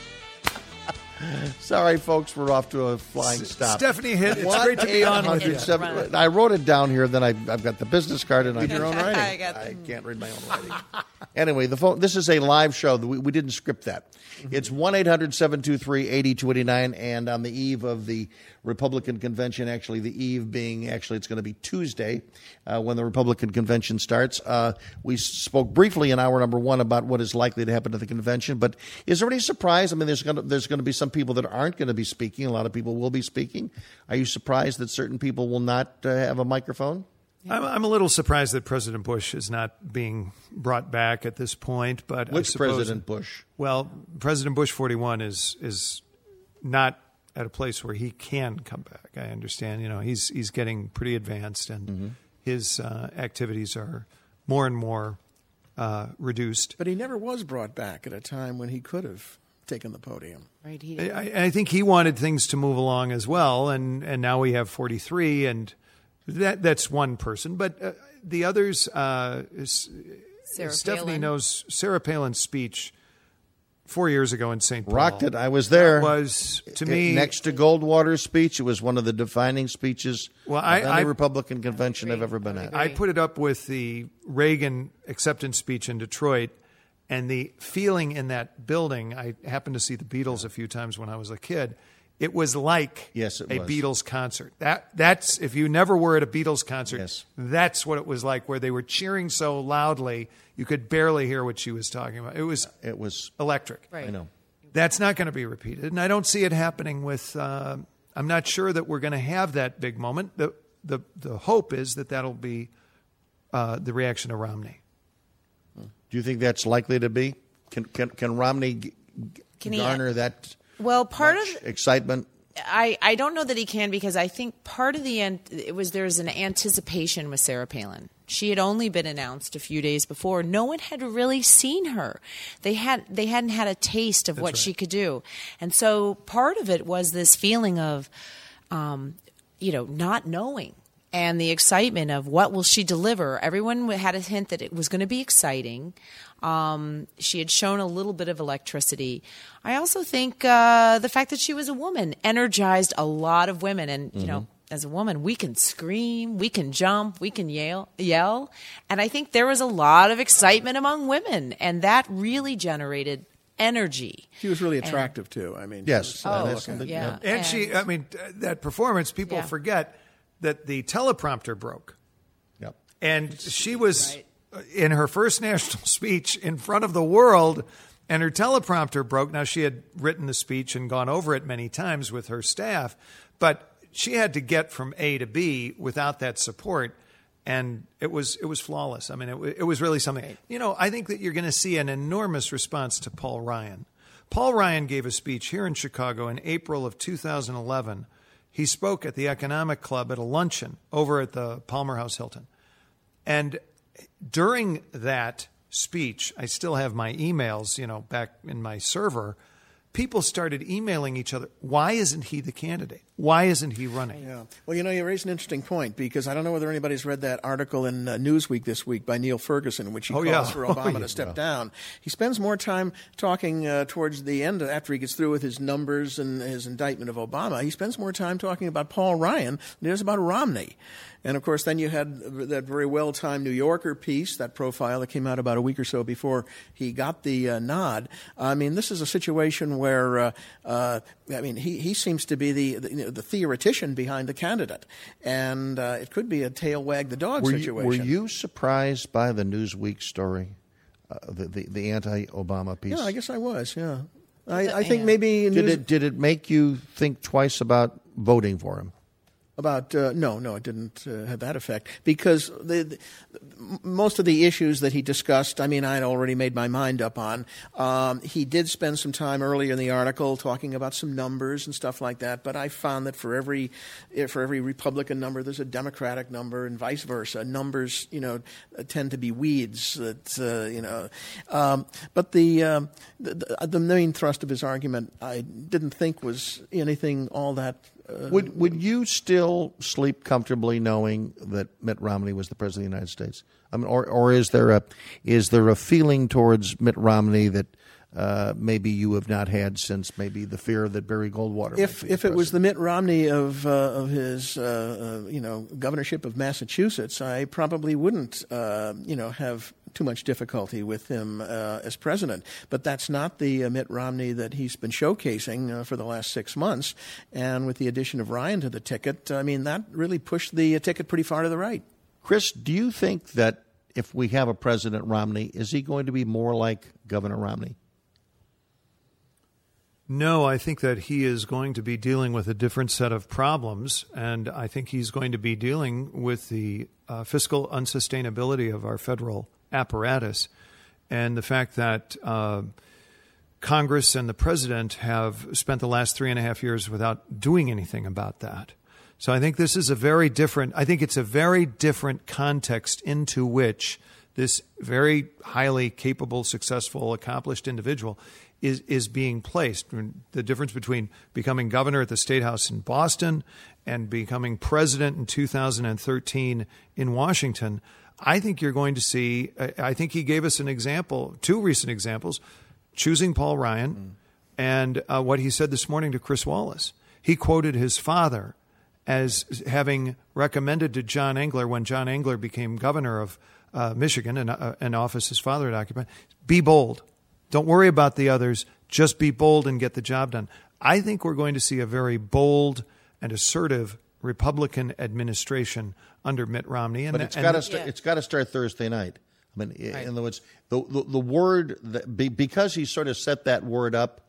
Sorry, folks, we're off to a flying stop.
Stephanie Hitt, it's great to be on with you.
I wrote it down here, then I, I've got the business card, and I
Read your own writing.
I, got
I can't read my own writing. Anyway, the phone. This is a live show. We, we didn't script that. It's one eight hundred seven two three eight two eight nine, and on the eve of the Republican convention, actually the eve being, actually it's going to be Tuesday uh, when the Republican convention starts. Uh, we spoke briefly in hour number one about what is likely to happen to the convention, but is there any surprise? I mean, there's going to, there's going to be some people that aren't going to be speaking. A lot of people will be speaking. Are you surprised that certain people will not uh, have a microphone?
I'm, I'm a little surprised that President Bush is not being brought back at this point. But
Which
I suppose,
President Bush?
Well, President Bush forty-one is is not at a place where he can come back. I understand. You know, he's he's getting pretty advanced, and mm-hmm. his uh, activities are more and more uh, reduced.
But he never was brought back at a time when he could have taken the podium.
Right. He
I, I think he wanted things to move along as well, and, and now we have forty-three, and that that's one person. But uh, the others, uh, is,
Sarah
Stephanie
Palin.
knows Sarah Palin's speech four years ago in Saint Paul.
Rocked it. I was there.
That was, to me...
Next to Goldwater's speech, it was one of the defining speeches
well,
of
I,
any
I,
Republican convention I've ever been at.
I put it up with the Reagan acceptance speech in Detroit, and the feeling in that building, I happened to see the Beatles a few times when I was a kid. It was like
yes, it
a
was.
Beatles concert. That that's if you never were at a Beatles concert,
yes.
that's what it was like, where they were cheering so loudly you could barely hear what she was talking about. It was
it was
electric.
Right.
I know.
That's not going to be repeated, and I don't see it happening with. Uh, I'm not sure that we're going to have that big moment. the the The hope is that that'll be uh, the reaction to Romney.
Do you think that's likely to be? Can can, can Romney g-
Can he-
garner that?
Well, part
much
of
excitement.
I, I don't know that he can, because I think part of the an- it was there's an anticipation with Sarah Palin. She had only been announced a few days before. No one had really seen her. They had they hadn't had a taste of
That's
what
right.
she could do, and so part of it was this feeling of, um, you know, not knowing. And the excitement of what will she deliver. Everyone had a hint that it was going to be exciting. Um, she had shown a little bit of electricity. I also think uh, the fact that she was a woman energized a lot of women. And, you mm-hmm. know, as a woman, we can scream, we can jump, we can yell, yell. And I think there was a lot of excitement among women. And that really generated energy.
She was really attractive, and, too. I mean,
yes.
Oh,
that's
okay.
something,
yeah.
And, and she, I mean, that performance, people
yeah.
forget that the teleprompter broke.
Yep.
And she was
right.
in her first national speech in front of the world, and her teleprompter broke. Now, she had written the speech and gone over it many times with her staff, but she had to get from A to B without that support, and it was it was flawless. I mean, it, it was really something. Right. You know, I think that you're going to see an enormous response to Paul Ryan. Paul Ryan gave a speech here in Chicago in April of two thousand eleven. He spoke at the Economic Club at a luncheon over at the Palmer House Hilton. And during that speech, I still have my emails, you know, back in my server. People started emailing each other, why isn't he the candidate? Why isn't he running?
Yeah. Well, you know, you raise an interesting point, because I don't know whether anybody's read that article in uh, Newsweek this week by Neil Ferguson, in which he
oh,
calls
yeah.
for Obama
oh, yeah.
to step down. He spends more time talking uh, towards the end, after he gets through with his numbers and his indictment of Obama. He spends more time talking about Paul Ryan than he does about Romney. And, of course, then you had that very well-timed New Yorker piece, that profile that came out about a week or so before he got the uh, nod. I mean, this is a situation where, uh, uh, I mean, he, he seems to be the, the, you know, the theoretician behind the candidate. And uh, it could be a tail wag the dog
were
situation.
You, were you surprised by the Newsweek story, uh, the, the, the anti-Obama piece?
Yeah, I guess I was, yeah. I, I think maybe...
Did
news-
it, did it make you think twice about voting for him?
About uh, no, no, it didn't uh, have that effect, because the, the, most of the issues that he discussed, I mean, I had already made my mind up on. Um, he did spend some time earlier in the article talking about some numbers and stuff like that, but I found that for every for every Republican number, there's a Democratic number, and vice versa. Numbers, you know, tend to be weeds. That uh, you know, um, but the, um, the the main thrust of his argument, I didn't think was anything all that. Uh,
would would you still sleep comfortably knowing that Mitt Romney was the president of the United States? I mean, or or is there a is there a feeling towards Mitt Romney that uh, maybe you have not had since maybe the fear that Barry Goldwater?
If if it was the Mitt Romney of uh, of his uh, uh, you know governorship of Massachusetts, I probably wouldn't uh, you know have too much difficulty with him uh, as president. But that's not the uh, Mitt Romney that he's been showcasing uh, for the last six months. And with the addition of Ryan to the ticket, I mean, that really pushed the uh, ticket pretty far to the right.
Chris, do you think that if we have a President Romney, is he going to be more like Governor Romney?
No, I think that he is going to be dealing with a different set of problems, and I think he's going to be dealing with the uh, fiscal unsustainability of our federal apparatus and the fact that uh, Congress and the president have spent the last three and a half years without doing anything about that. So I think this is a very different, I think it's a very different context into which this very highly capable, successful, accomplished individual is is being placed. The difference between becoming governor at the State House in Boston and becoming president in two thousand thirteen in Washington, I think you're going to see, I think he gave us an example, two recent examples, choosing Paul Ryan mm. and uh, what he said this morning to Chris Wallace. He quoted his father as having recommended to John Engler when John Engler became governor of uh, Michigan, an, uh, an office his father had occupied, be bold. Don't worry about the others. Just be bold and get the job done. I think we're going to see a very bold and assertive Republican administration under Mitt Romney. And
but it's
and
got to st- it's got to start Thursday night. I mean, in right. other words, the the, the word that, be, because he sort of set that word up,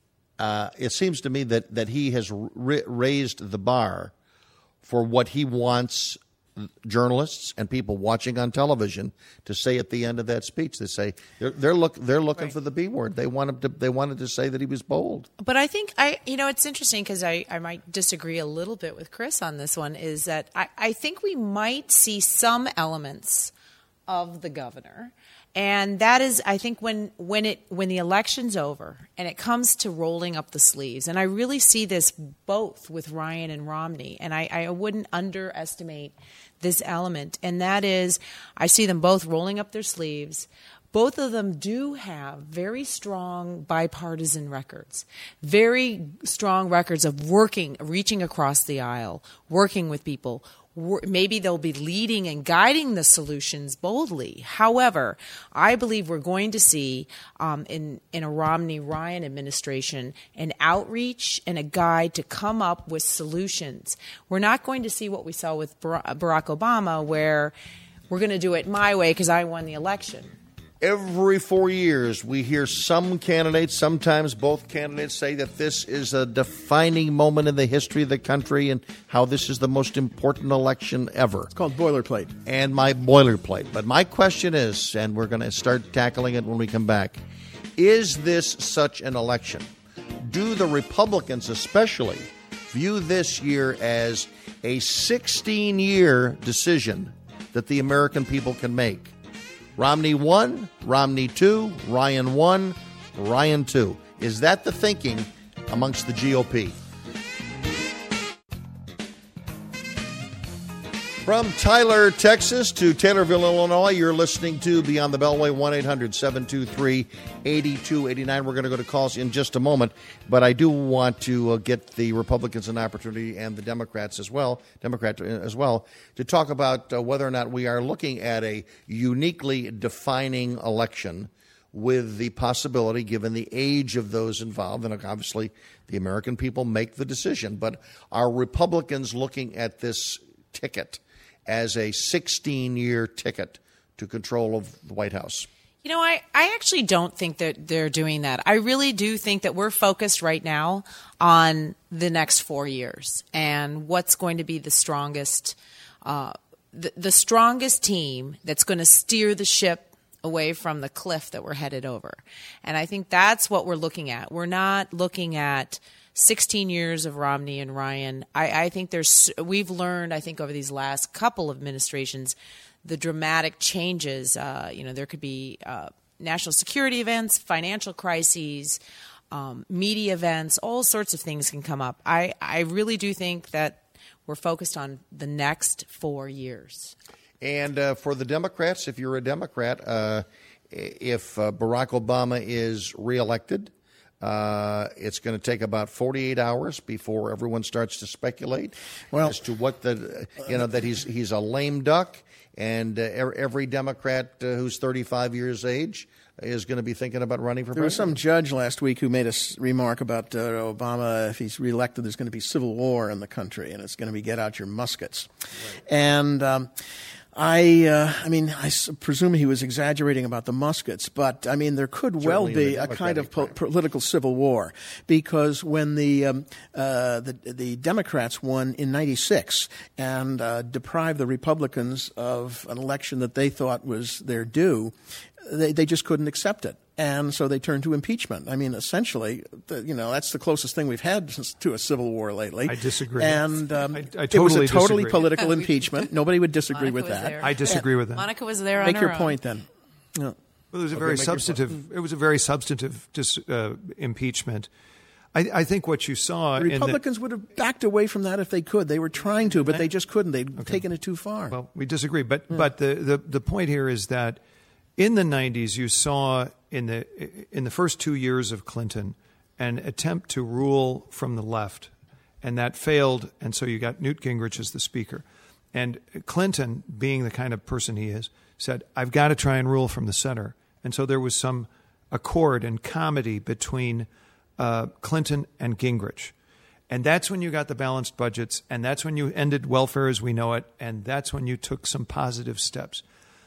uh, it seems to me that that he has r- raised the bar for what he wants journalists and people watching on television to say at the end of that speech. They say they're they're look they're looking right. for the B word. They want him to they wanted to say that he was bold.
But I think I you know it's interesting because I, I might disagree a little bit with Chris on this one. Is that I, I think we might see some elements of the governor. And that is, I think, when when it when the election's over and it comes to rolling up the sleeves, and I really see this both with Ryan and Romney, and I, I wouldn't underestimate this element, and that is I see them both rolling up their sleeves. Both of them do have very strong bipartisan records, very strong records of working, reaching across the aisle, working with people. Maybe they'll be leading and guiding the solutions boldly. However, I believe we're going to see um, in, in a Romney-Ryan administration an outreach and a guide to come up with solutions. We're not going to see what we saw with Barack Obama, where we're going to do it my way because I won the election.
Every four years, we hear some candidates, sometimes both candidates, say that this is a defining moment in the history of the country and how this is the most important election ever.
It's called boilerplate.
And my boilerplate. But my question is, and we're going to start tackling it when we come back, is this such an election? Do the Republicans especially view this year as a sixteen-year decision that the American people can make? Romney one, Romney two, Ryan one, Ryan two. Is that the thinking amongst the G O P? From Tyler, Texas to Taylorville, Illinois, you're listening to Beyond the Beltway, one eight hundred seven two three eight two eight nine. We're going to go to calls in just a moment, but I do want to uh, get the Republicans an opportunity and the Democrats as well, Democrat as well, to talk about uh, whether or not we are looking at a uniquely defining election with the possibility, given the age of those involved, and obviously the American people make the decision, but are Republicans looking at this ticket as a sixteen-year ticket to control of the White House?
You know, I, I actually don't think that they're doing that. I really do think that we're focused right now on the next four years and what's going to be the strongest, uh, the, the strongest team that's going to steer the ship away from the cliff that we're headed over. And I think that's what we're looking at. We're not looking at sixteen years of Romney and Ryan. I, I think there's we've learned, I think, over these last couple of administrations, the dramatic changes. Uh, you know, there could be uh, national security events, financial crises, um, media events, all sorts of things can come up. I, I really do think that we're focused on the next four years.
And uh, for the Democrats, if you're a Democrat, uh, if uh, Barack Obama is reelected, Uh, it's going to take about forty-eight hours before everyone starts to speculate well, as to what the, you know, that he's he's a lame duck, and uh, every Democrat uh, who's thirty-five years age is going to be thinking about running for
there
president.
There was some judge last week who made a remark about uh, Obama. If he's reelected, there's going to be civil war in the country, and it's going to be get out your muskets. Right. And um, I, uh, I mean, I presume he was exaggerating about the muskets, but I mean, there could
Certainly
well be a kind of po- political civil war, because when the um, uh, the, the Democrats won in ninety-six and uh, deprived the Republicans of an election that they thought was their due, they they just couldn't accept it. And so they turned to impeachment. I mean, essentially, the, you know, that's the closest thing we've had to a civil war lately.
I disagree.
And um,
I, I totally
it was a totally
disagree.
political impeachment. Nobody would disagree
Monica
with that.
there.
I disagree
and
with that.
Monica was there on
Make
her
your
own.
point then. No.
Well, it was a
Okay,
very
make your
substantive. It was a very substantive dis, uh, impeachment. I, I think what you saw.
The Republicans
in the,
would have backed away from that if they could. They were trying to, but they just couldn't. They'd
Okay.
taken it too far.
Well, we disagree, but
Yeah.
but the, the the point here is that in the nineties, you saw in the in the first two years of Clinton an attempt to rule from the left, and that failed, and so you got Newt Gingrich as the speaker. And Clinton, being the kind of person he is, said, I've got to try and rule from the center. And so there was some accord and comedy between uh, Clinton and Gingrich. And that's when you got the balanced budgets, and that's when you ended welfare as we know it, and that's when you took some positive steps.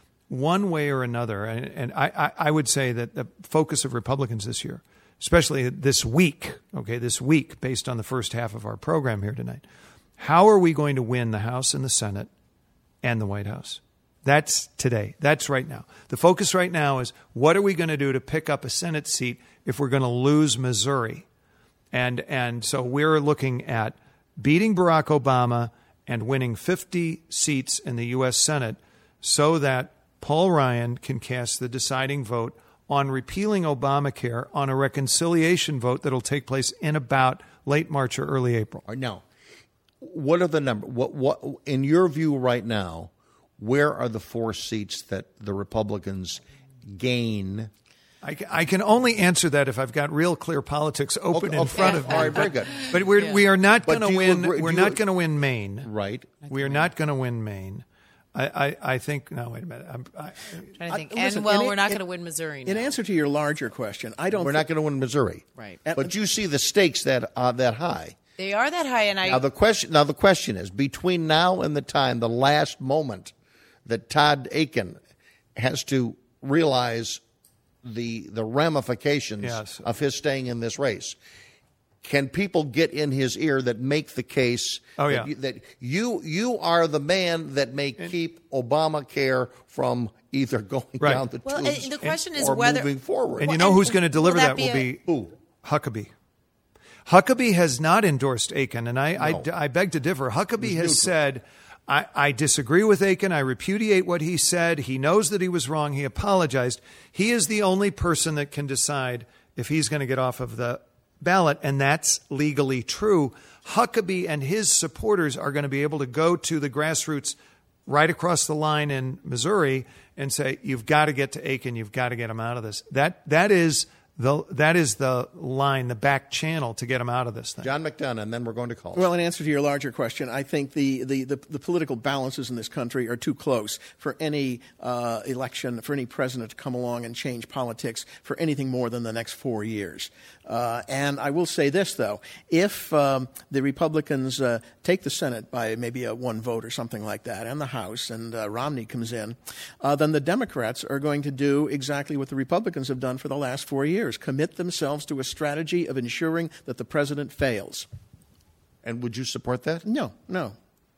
One way or another, and, and I, I, I would say that the focus of Republicans this year, especially this week, okay, this week, based on the first half of our program here tonight, how are we going to win the House and the Senate and the White House? That's today. That's right now. The focus right now is what are we going to do to pick up a Senate seat if we're going to lose Missouri? And and so we're looking at beating Barack Obama and winning fifty seats in the U S Senate so that Paul Ryan can cast the deciding vote on repealing Obamacare on a reconciliation vote that will take place in about late March or early April.
Now, what are the number? What what in your view right now? Where are the four seats that the Republicans gain?
I, I can only answer that if I've got real clear politics open
Okay,
in
okay.
front of me.
All right, very good.
But we're,
Yeah.
we are not
But
going to
do you
win.
agree-
we're
do
not
you-
going to win Maine.
Right.
We are not going to win Maine. I, I, I think. No, wait a minute. I'm, I,
Trying to think.
I- listen,
and well,
in-
we're not
in-
going to win Missouri.
In
now.
answer to your larger question, I don't
We're
thi-
not going to win Missouri.
Right.
But you see the stakes that are that high.
They are that high, and I.
Now the question now the question is, between now and the time, the last moment that Todd Akin has to realize the the ramifications
Yes.
of his staying in this race, can people get in his ear that make the case
Oh,
that,
yeah.
you, that you you are the man that may keep Obamacare from either going
Right.
down the
Well,
tubes
and the question is
or
whether-
moving forward?
and you
Well,
know
and
who's going to deliver
will
that,
that
will
be
be
Who?
Huckabee. Huckabee has not endorsed Akin, and I,
No.
I, I beg to differ. Huckabee has said, I, I disagree with Akin. I repudiate what he said. He knows that he was wrong. He apologized. He is the only person that can decide if he's going to get off of the ballot, and that's legally true. Huckabee and his supporters are going to be able to go to the grassroots right across the line in Missouri and say, you've got to get to Aiken, you've got to get him out of this. That that is the that is the line, the back channel to get him out of this thing.
John McDonough, and then we're going to call.
Well, in answer to your larger question, I think the, the, the, the political balances in this country are too close for any uh, election, for any president to come along and change politics for anything more than the next four years. Uh, and I will say this, though. If um, the Republicans uh, take the Senate by maybe a one vote or something like that, and the House, and uh, Romney comes in, uh, then the Democrats are going to do exactly what the Republicans have done for the last four years, commit themselves to a strategy of ensuring that the president fails.
And would you support that?
No, no.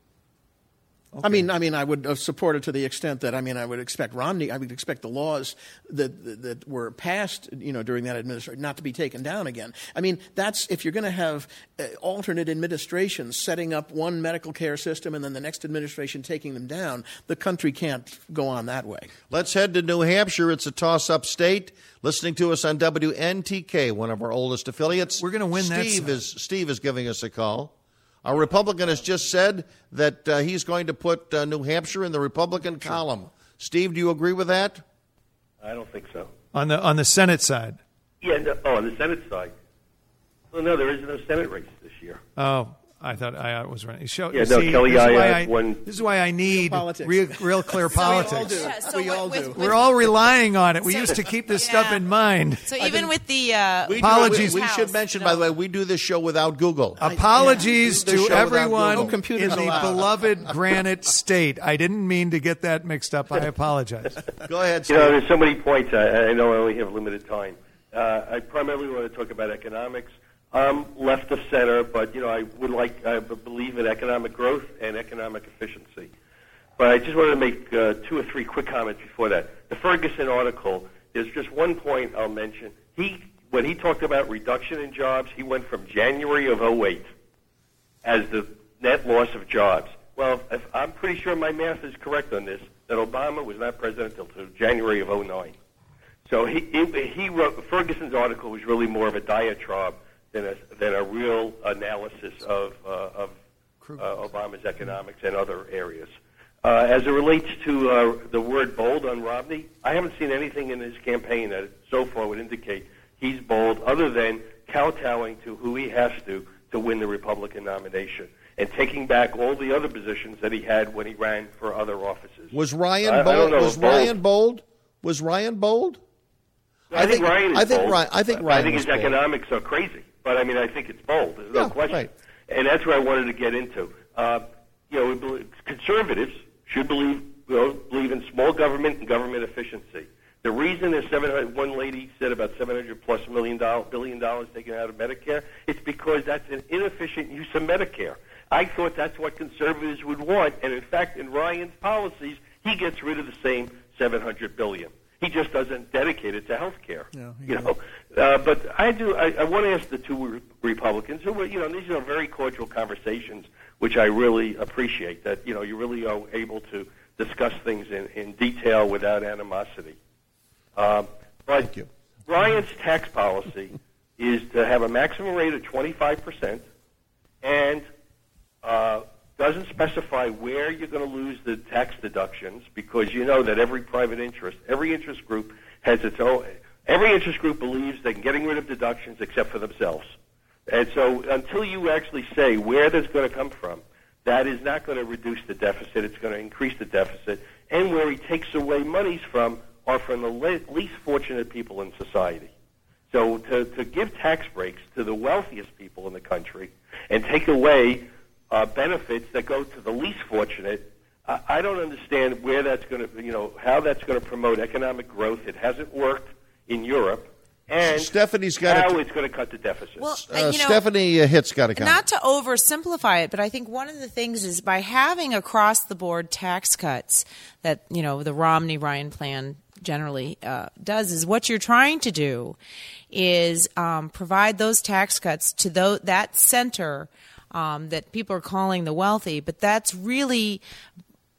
Okay.
I mean, I mean, I would have supported to the extent that I mean, I would expect Romney. I would expect the laws that that, that were passed, you know, during that administration not to be taken down again. I mean, that's if you're going to have uh, alternate administrations setting up one medical care system and then the next administration taking them down. The country can't go on that way.
Let's head to New Hampshire. It's a toss-up state. Listening to us on W N T K, one of our oldest affiliates.
We're going to win
Steve
that.
is Steve is giving us a call. Our Republican has just said that uh, he's going to put uh, New Hampshire in the Republican column. Steve, do you agree with that?
I don't think so.
On the on the Senate side.
Yeah, no, oh, on the Senate side. Well, no, there is no Senate race this year.
Oh, I thought I was right. Show,
yeah, no,
see,
Kelly,
this,
I,
is
I,
I,
when,
this is why I need real, real clear politics.
We all do.
Yeah, so
we
with,
all
with,
do.
with,
We're all relying on it. We
So-
used to keep this
Yeah.
stuff in mind.
So even with the uh,
We do-
Apologies.
we, we should
House,
mention,
no.
by the way, we do this show without Google.
Apologies
yeah. Do the
to
show without
everyone
Google.
No computers
in the
allowed.
beloved Granite State. I didn't mean to get that mixed up. I apologize.
Go ahead,
you
Steve.
know, there's so many points. I, I know I only have limited time. Uh, I primarily want to talk about economics. I'm left of center, but, you know, I would like, I believe in economic growth and economic efficiency. But I just wanted to make uh, two or three quick comments before that. The Ferguson article, there's just one point I'll mention. He, when he talked about reduction in jobs, he went from January of oh eight as the net loss of jobs. Well, if, I'm pretty sure my math is correct on this, that Obama was not president until January of oh nine. So he, he, he wrote, Ferguson's article was really more of a diatribe than a, than a real analysis of, uh, of uh, Obama's economics and other areas. Uh, as it relates to uh, the word bold on Romney, I haven't seen anything in his campaign that so far would indicate he's bold other than kowtowing to who he has to to win the Republican nomination and taking back all the other positions that he had when he ran for other offices.
Was Ryan
I,
bold?
I don't know
was
if bold-
Ryan bold? Was Ryan bold?
I,
I
think,
think-
Ryan is
I think
bold.
Ryan- I think
but
Ryan
I think
was
his
bold.
economics are crazy, but I mean, I think it's bold. There's no
Yeah,
question.
right.
And that's where I wanted to get into. Uh, you know, we believe, conservatives should believe you know, believe in small government and government efficiency. The reason there's seven hundred, one lady said about seven hundred plus million dollars, billion dollars taken out of Medicare, it's because that's an inefficient use of Medicare. I thought that's what conservatives would want, and in fact, in Ryan's policies, he gets rid of the same seven hundred billion dollars. He just doesn't dedicate it to health care.
Yeah,
you know, uh, but I do. I, I want to ask the two re- Republicans who were, you know, these are very cordial conversations, which I really appreciate. That you know, you really are able to discuss things in, in detail without animosity. Um, but
Thank you.
Ryan's tax policy is to have a maximum rate of twenty-five percent, and uh, doesn't specify where you're going to lose the tax deductions, because you know that every private interest, every interest group has its own. Every interest group believes they can getting rid of deductions except for themselves. And so until you actually say where that's going to come from, that is not going to reduce the deficit. It's going to increase the deficit. And where he takes away monies from are from the le- least fortunate people in society. So to, to give tax breaks to the wealthiest people in the country and take away uh, benefits that go to the least fortunate, I, I don't understand where that's going to, you know, how that's going to promote economic growth. It hasn't worked in Europe. And
Stephanie's got
how
to-
it's going to cut the deficit.
Well,
Uh,
you know,
Stephanie uh, Hitt's got to come.
not to oversimplify it, but I think one of the things is by having across the board tax cuts that, you know, the Romney Ryan plan generally uh, does is what you're trying to do is um, provide those tax cuts to tho- that center um, that people are calling the wealthy, but that's really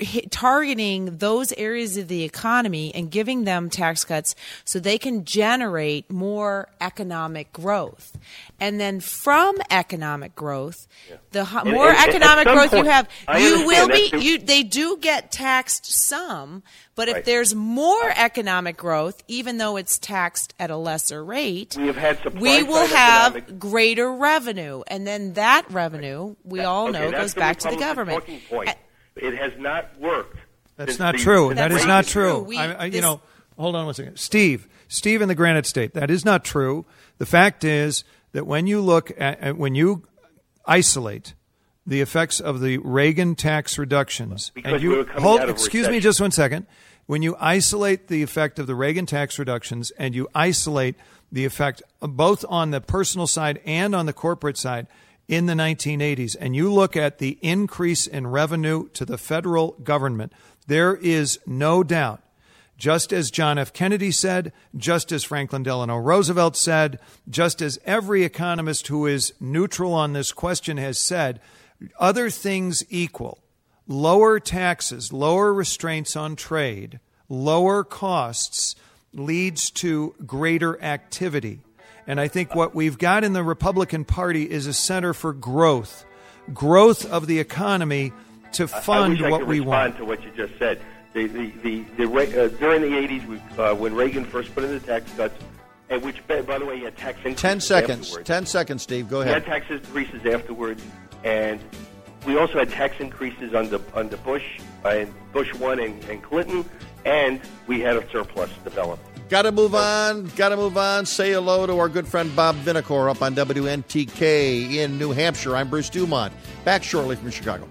hit, targeting those areas of the economy and giving them tax cuts so they can generate more economic growth. And then from economic growth, yeah. the ho-
and,
more
and,
economic
and
growth
point,
you have,
I
you will be,
the,
you, they do get taxed some, but if
right.
there's more economic growth, even though it's taxed at a lesser rate,
we, have had
we will have
economic...
greater revenue. And then that revenue, we
that,
all
okay,
know, goes back to the government.
Point. It has not worked.
That's not
the,
true. That is not true.
true. We,
I, I, you
this,
know, hold on one second. Steve, Steve in the Granite State, that is not true. The fact is that when you look at, when you isolate the effects of the Reagan tax reductions,
because
and you
we were coming
hold,
out of
excuse
recession.
me just one second. When you isolate the effect of the Reagan tax reductions and you isolate the effect both on the personal side and on the corporate side in the nineteen eighties, and you look at the increase in revenue to the federal government, there is no doubt, just as John F. Kennedy said, just as Franklin Delano Roosevelt said, just as every economist who is neutral on this question has said, other things equal, lower taxes, lower restraints on trade, lower costs leads to greater activity. And I think what we've got in the Republican Party is a center for growth, growth of the economy to fund
I wish I
what
could
we
respond
want.
to what you just said. The, the, the, the, uh, during the eighties, we, uh, when Reagan first put in the tax cuts, and which, by the way, he had tax increases
Ten seconds.
afterwards.
Ten seconds, Steve. Go
He
ahead.
had tax increases afterwards, and we also had tax increases under under Bush, uh, and Bush one and, and Clinton, and we had a surplus developed.
Got to move on. Got to move on. Say hello to our good friend Bob Vinacore up on W N T K in New Hampshire. I'm Bruce Dumont. Back shortly from Chicago.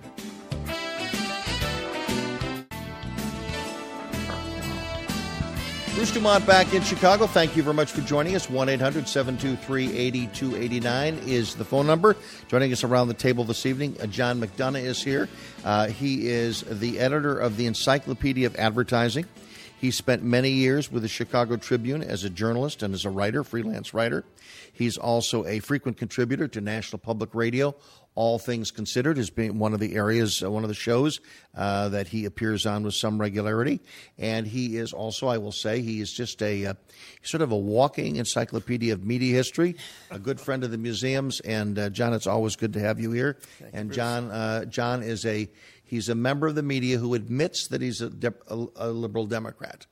Bruce Dumont back in Chicago. Thank you very much for joining us. one eight hundred seven two three eight two eight nine is the phone number. Joining us around the table this evening, uh, John McDonough is here. Uh, he is the editor of the Encyclopedia of Advertising. He spent many years with the Chicago Tribune as a journalist and as a writer, freelance writer. He's also a frequent contributor to National Public Radio. All Things Considered is being one of the areas, uh, one of the shows uh, that he appears on with some regularity. And he is also, I will say, he is just a uh, sort of a walking encyclopedia of media history, a good friend of the museums. And uh, John, it's always good to have you here.
Thank
and
you,
John, uh, John is a he's a member of the media who admits that he's a, de- a, a liberal Democrat.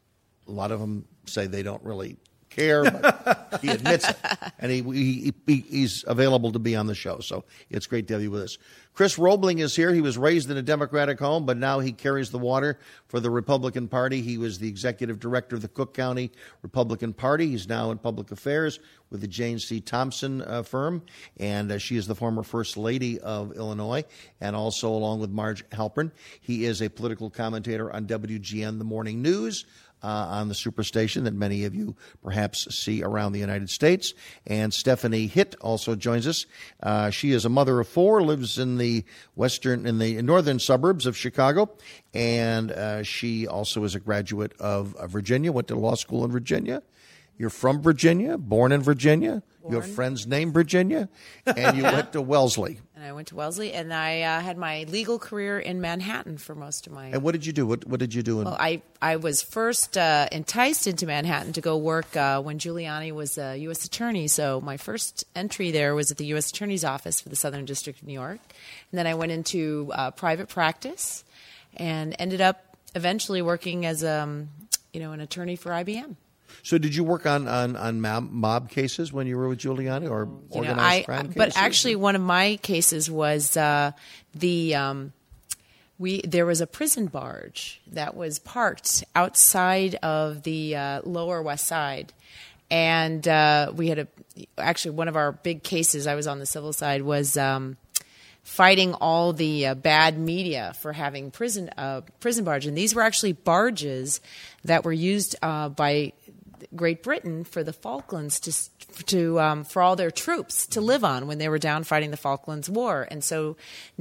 A lot of them say they don't really care, but he admits it, and he, he, he he's available to be on the show. So it's great to have you with us. Chris Roebling is here. He was raised in a Democratic home, but now he carries the water for the Republican Party. He was the executive director of the Cook County Republican Party. He's now in public affairs with the Jane C. Thompson uh, firm, and uh, she is the former First Lady of Illinois, and also along with Marge Halpern. He is a political commentator on W G N The Morning News, Uh, on the superstation that many of you perhaps see around the United States. And Stephanie Hitt also joins us. Uh, she is a mother of four, lives in the western, in the northern suburbs of Chicago, and uh, she also is a graduate of uh, Virginia, went to law school in Virginia. You're from Virginia, born in Virginia.
Born.
You have friends named Virginia, and you went to Wellesley.
And I went to Wellesley, and I uh, had my legal career in Manhattan for most of my.
And what did you do? What, what did you do? In-
well, I I was first uh, enticed into Manhattan to go work uh, when Giuliani was a U S attorney. So my first entry there was at the U S Attorney's Office for the Southern District of New York, and then I went into uh, private practice, and ended up eventually working as um, you know an attorney for I B M.
So did you work on, on, on mob, mob cases when you were with Giuliani, or
You know,
organized
I,
crime cases?
But actually, one of my cases was uh, the um, we. There was a prison barge that was parked outside of the uh, Lower West Side, and uh, we had a. Actually, one of our big cases, I was on the civil side, was um, fighting all the uh, bad media for having prison uh, prison barge, and these were actually barges that were used uh, by Great Britain for the Falklands to to um, for all their troops to live on when they were down fighting the Falklands War. And so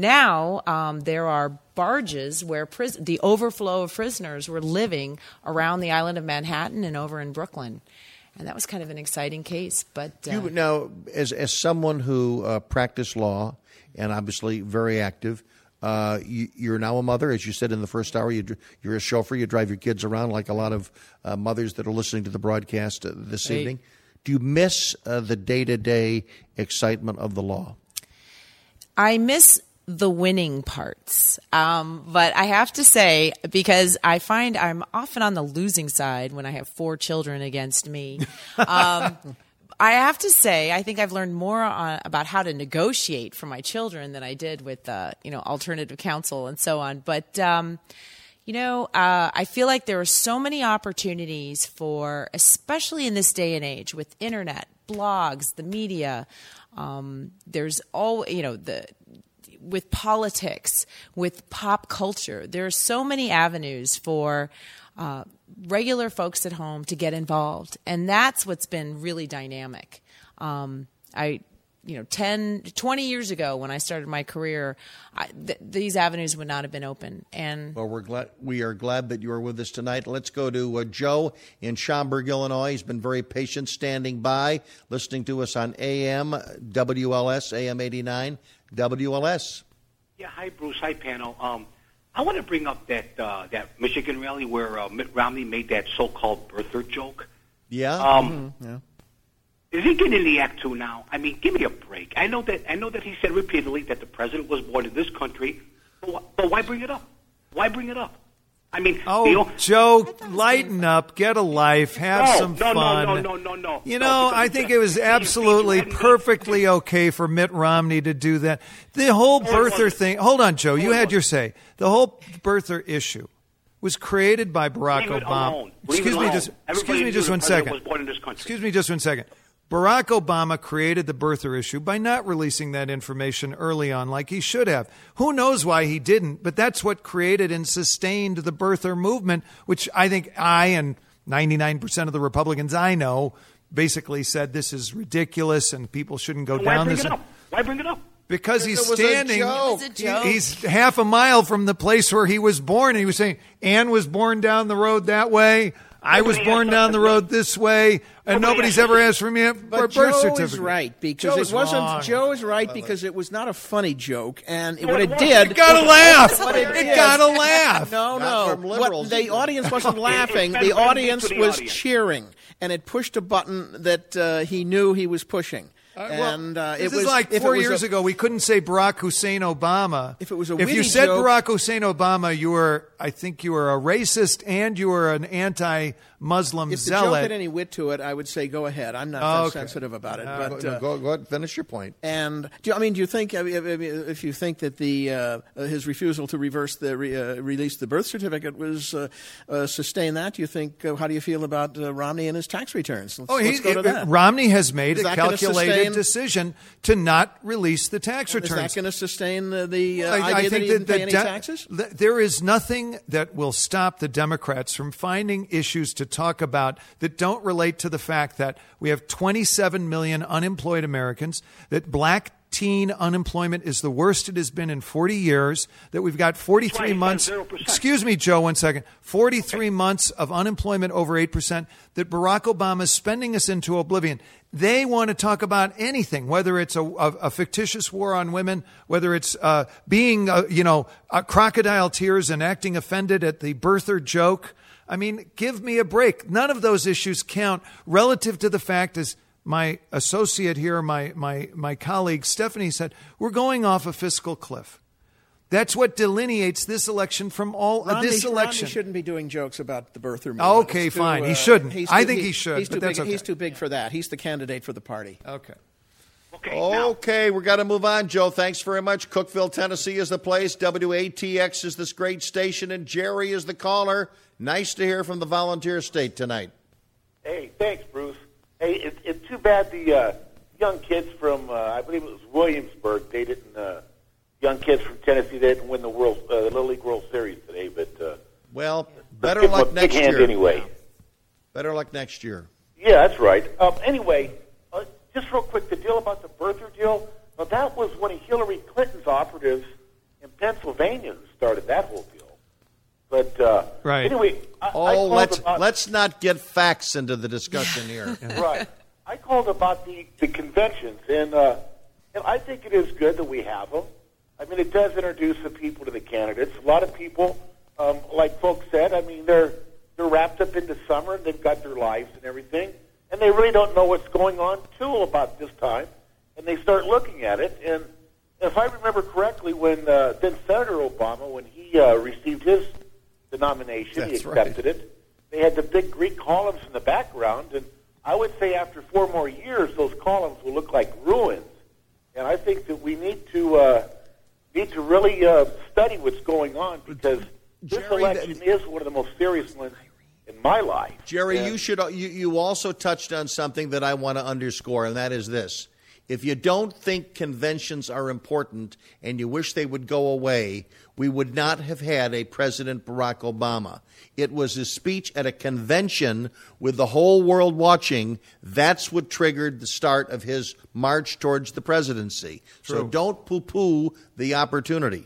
now um, there are barges where pris- the overflow of prisoners were living around the island of Manhattan and over in Brooklyn. And that was kind of an exciting case. But uh,
you, now, as as someone who uh, practiced law and obviously very active, Uh, you, you're now a mother, as you said in the first hour. You, you're a chauffeur. You drive your kids around like a lot of uh, mothers that are listening to the broadcast uh, this
Hey.
evening. Do you miss uh, the day-to-day excitement of the law?
I miss the winning parts. Um, but I have to say, because I find I'm often on the losing side when I have four children against me. Um, I have to say, I think I've learned more on, about how to negotiate for my children than I did with, uh, you know, alternative counsel and so on. But, um, you know, uh, I feel like there are so many opportunities for, especially in this day and age with internet, blogs, the media. Um, there's all, you know, the with politics, with pop culture. There are so many avenues for uh, regular folks at home to get involved, and that's what's been really dynamic. Um, I, you know, ten, twenty years ago when I started my career, I, th- these avenues would not have been open. And
Well, we're glad we are glad that you are with us tonight. Let's go to uh, Joe in Schaumburg, Illinois. He's been very patient, standing by, listening to us on A M W L S, A M eighty-nine W L S.
Yeah, hi, Bruce. Hi, panel. Um, I want to bring up that uh, that Michigan rally where uh, Mitt Romney made that so-called birther joke.
Yeah.
Um,
Yeah.
Is he getting in the act too now? I mean, give me a break. I know that I know that he said repeatedly that the president was born in this country, but, wh- but why bring it up? Why bring it up? I mean,
Oh,
the o-
Joe, lighten up, get a life, have
No,
some
no, no,
fun.
no, no, no, no.
You
No,
know,
because
I
it's
think
a-
it was
it's a-
absolutely
it's a-
perfectly okay for Mitt Romney to do that. The whole
No, it
birther
wasn't.
thing. Hold on, Joe.
No,
You
it
had your
wasn't.
say. The whole birther issue was created by Barack
Leave it
Obama.
alone. Leave
Excuse
it
me
alone.
just.
Everybody
Excuse me
knew
just
the
one
president
second.
was born in this country.
Excuse me just one second. Barack Obama created the birther issue by not releasing that information early on like he should have. Who knows why he didn't, but that's what created and sustained the birther movement, which I think I and ninety-nine percent of the Republicans I know basically said this is ridiculous and people shouldn't go
Why
down
bring
this.
it up? Why bring it up?
Because he's
It was a
standing.
joke.
It was a joke.
He's half a mile from the place where he was born, and he was saying, Ann was born down the road that way. I was
Nobody
born
asked
down
us
the
to-
road this way, and
Nobody
nobody's
asked
ever
us-
asked for me for a
But
birth
Joe
certificate.
is right because
Joe's
it wasn't.
wrong.
Joe is right because it was not a funny joke, and
No,
what
it
it
wasn't.
did.
It got a laugh.
What
It
did-
got a laugh.
No,
Not
no.
from liberals
What, the
either.
audience wasn't laughing.
It
The
fed right
audience
into the
was
audience.
cheering, and it pushed a button that uh, he knew he was pushing.
Uh, well,
and uh,
this
it was
is like
if it
four
was
years
a-
ago. We couldn't say Barack Hussein Obama.
If it was a
if you
witty
said
joke-
Barack Hussein Obama, you were, I think, you were a racist and you were an anti-Muslim
If the
zealot.
joke had any wit to it, I would say go ahead. I'm not
Oh,
that
okay.
sensitive about it.
Go,
but
no,
uh,
go, go ahead and finish your point.
And do you, I mean, do you think I mean, if- if you think that the uh, his refusal to reverse the re, uh, release the birth certificate was uh, uh, sustain that? Do you think? Uh, how do you feel about uh, Romney and his tax returns? Let's,
Oh, he,
let's go to
it-
that.
Romney has made
Is
a
that gonna
calculated
sustain-
decision to not release the tax
Is
returns.
that going to sustain uh, the uh,
I- I
idea that
think
he didn't
that
pay
the
any
de-
taxes?
th- there is nothing that will stop the Democrats from finding issues to talk about that don't relate to the fact that we have twenty-seven million unemployed Americans, that black teen unemployment is the worst it has been in forty years, that we've got forty-three
Twice,
months.
zero percent.
Excuse me, Joe, one second. forty-three months of unemployment over eight percent, that Barack Obama is spending us into oblivion. They want to talk about anything, whether it's a, a, a fictitious war on women, whether it's uh, being, uh, you know, uh, crocodile tears and acting offended at the birther joke. I mean, give me a break. None of those issues count relative to the fact, as my associate here, my, my, my colleague Stephanie said, we're going off a fiscal cliff. That's what delineates this election from all uh,
Romney,
this election.
Romney shouldn't be doing jokes about the birther movement.
Okay,
It's too,
fine. He
uh,
shouldn't.
he's
I
too-
think
he-
he should,
He's
but
too
that's
big. He's
okay.
too big for that. He's the candidate for the party.
Okay.
Okay. now-
Okay, we're going to move on, Joe. Thanks very much. Cookeville, Tennessee is the place. W A T X is this great station, and Jerry is the caller. Nice to hear from the volunteer state tonight.
Hey, thanks, Bruce. Hey, it, it's too bad the uh, young kids from, uh, I believe it was Williamsburg, they didn't, uh, young kids from Tennessee, they didn't win the World, uh, the Little League World Series today, but uh,
Well, better
give 'em
luck
a
next
big hand
year.
anyway.
Better luck next year.
Yeah, that's right. Um, anyway, uh, just real quick, the deal about the birther deal, well, that was one of Hillary Clinton's operatives in Pennsylvania who started that whole deal. But uh,
Right.
anyway, I, I
Oh,
called
let's
about,
let's not get facts into the discussion here.
right. I called about the, the conventions, and, uh, and I think it is good that we have them. I mean, it does introduce the people to the candidates. A lot of people, um, like folks said, I mean, they're they're wrapped up into summer. They've got their lives and everything, and they really don't know what's going on till about this time, and they start looking at it. And if I remember correctly, when uh, then Senator Obama, when he uh, received his the nomination,
That's
he accepted
right.
it. They had the big Greek columns in the background, and I would say after four more years, those columns will look like ruins. And I think that we need to uh, need to really uh, study what's going on, because this
Jerry,
election
that-
is one of the most serious ones in my life.
Jerry,
And
you should you, you also touched on something that I want to underscore, and that is this. If you don't think conventions are important and you wish they would go away, we would not have had a President Barack Obama. It was his speech at a convention with the whole world watching. That's what triggered the start of his march towards the presidency. So
True.
don't poo-poo the opportunity.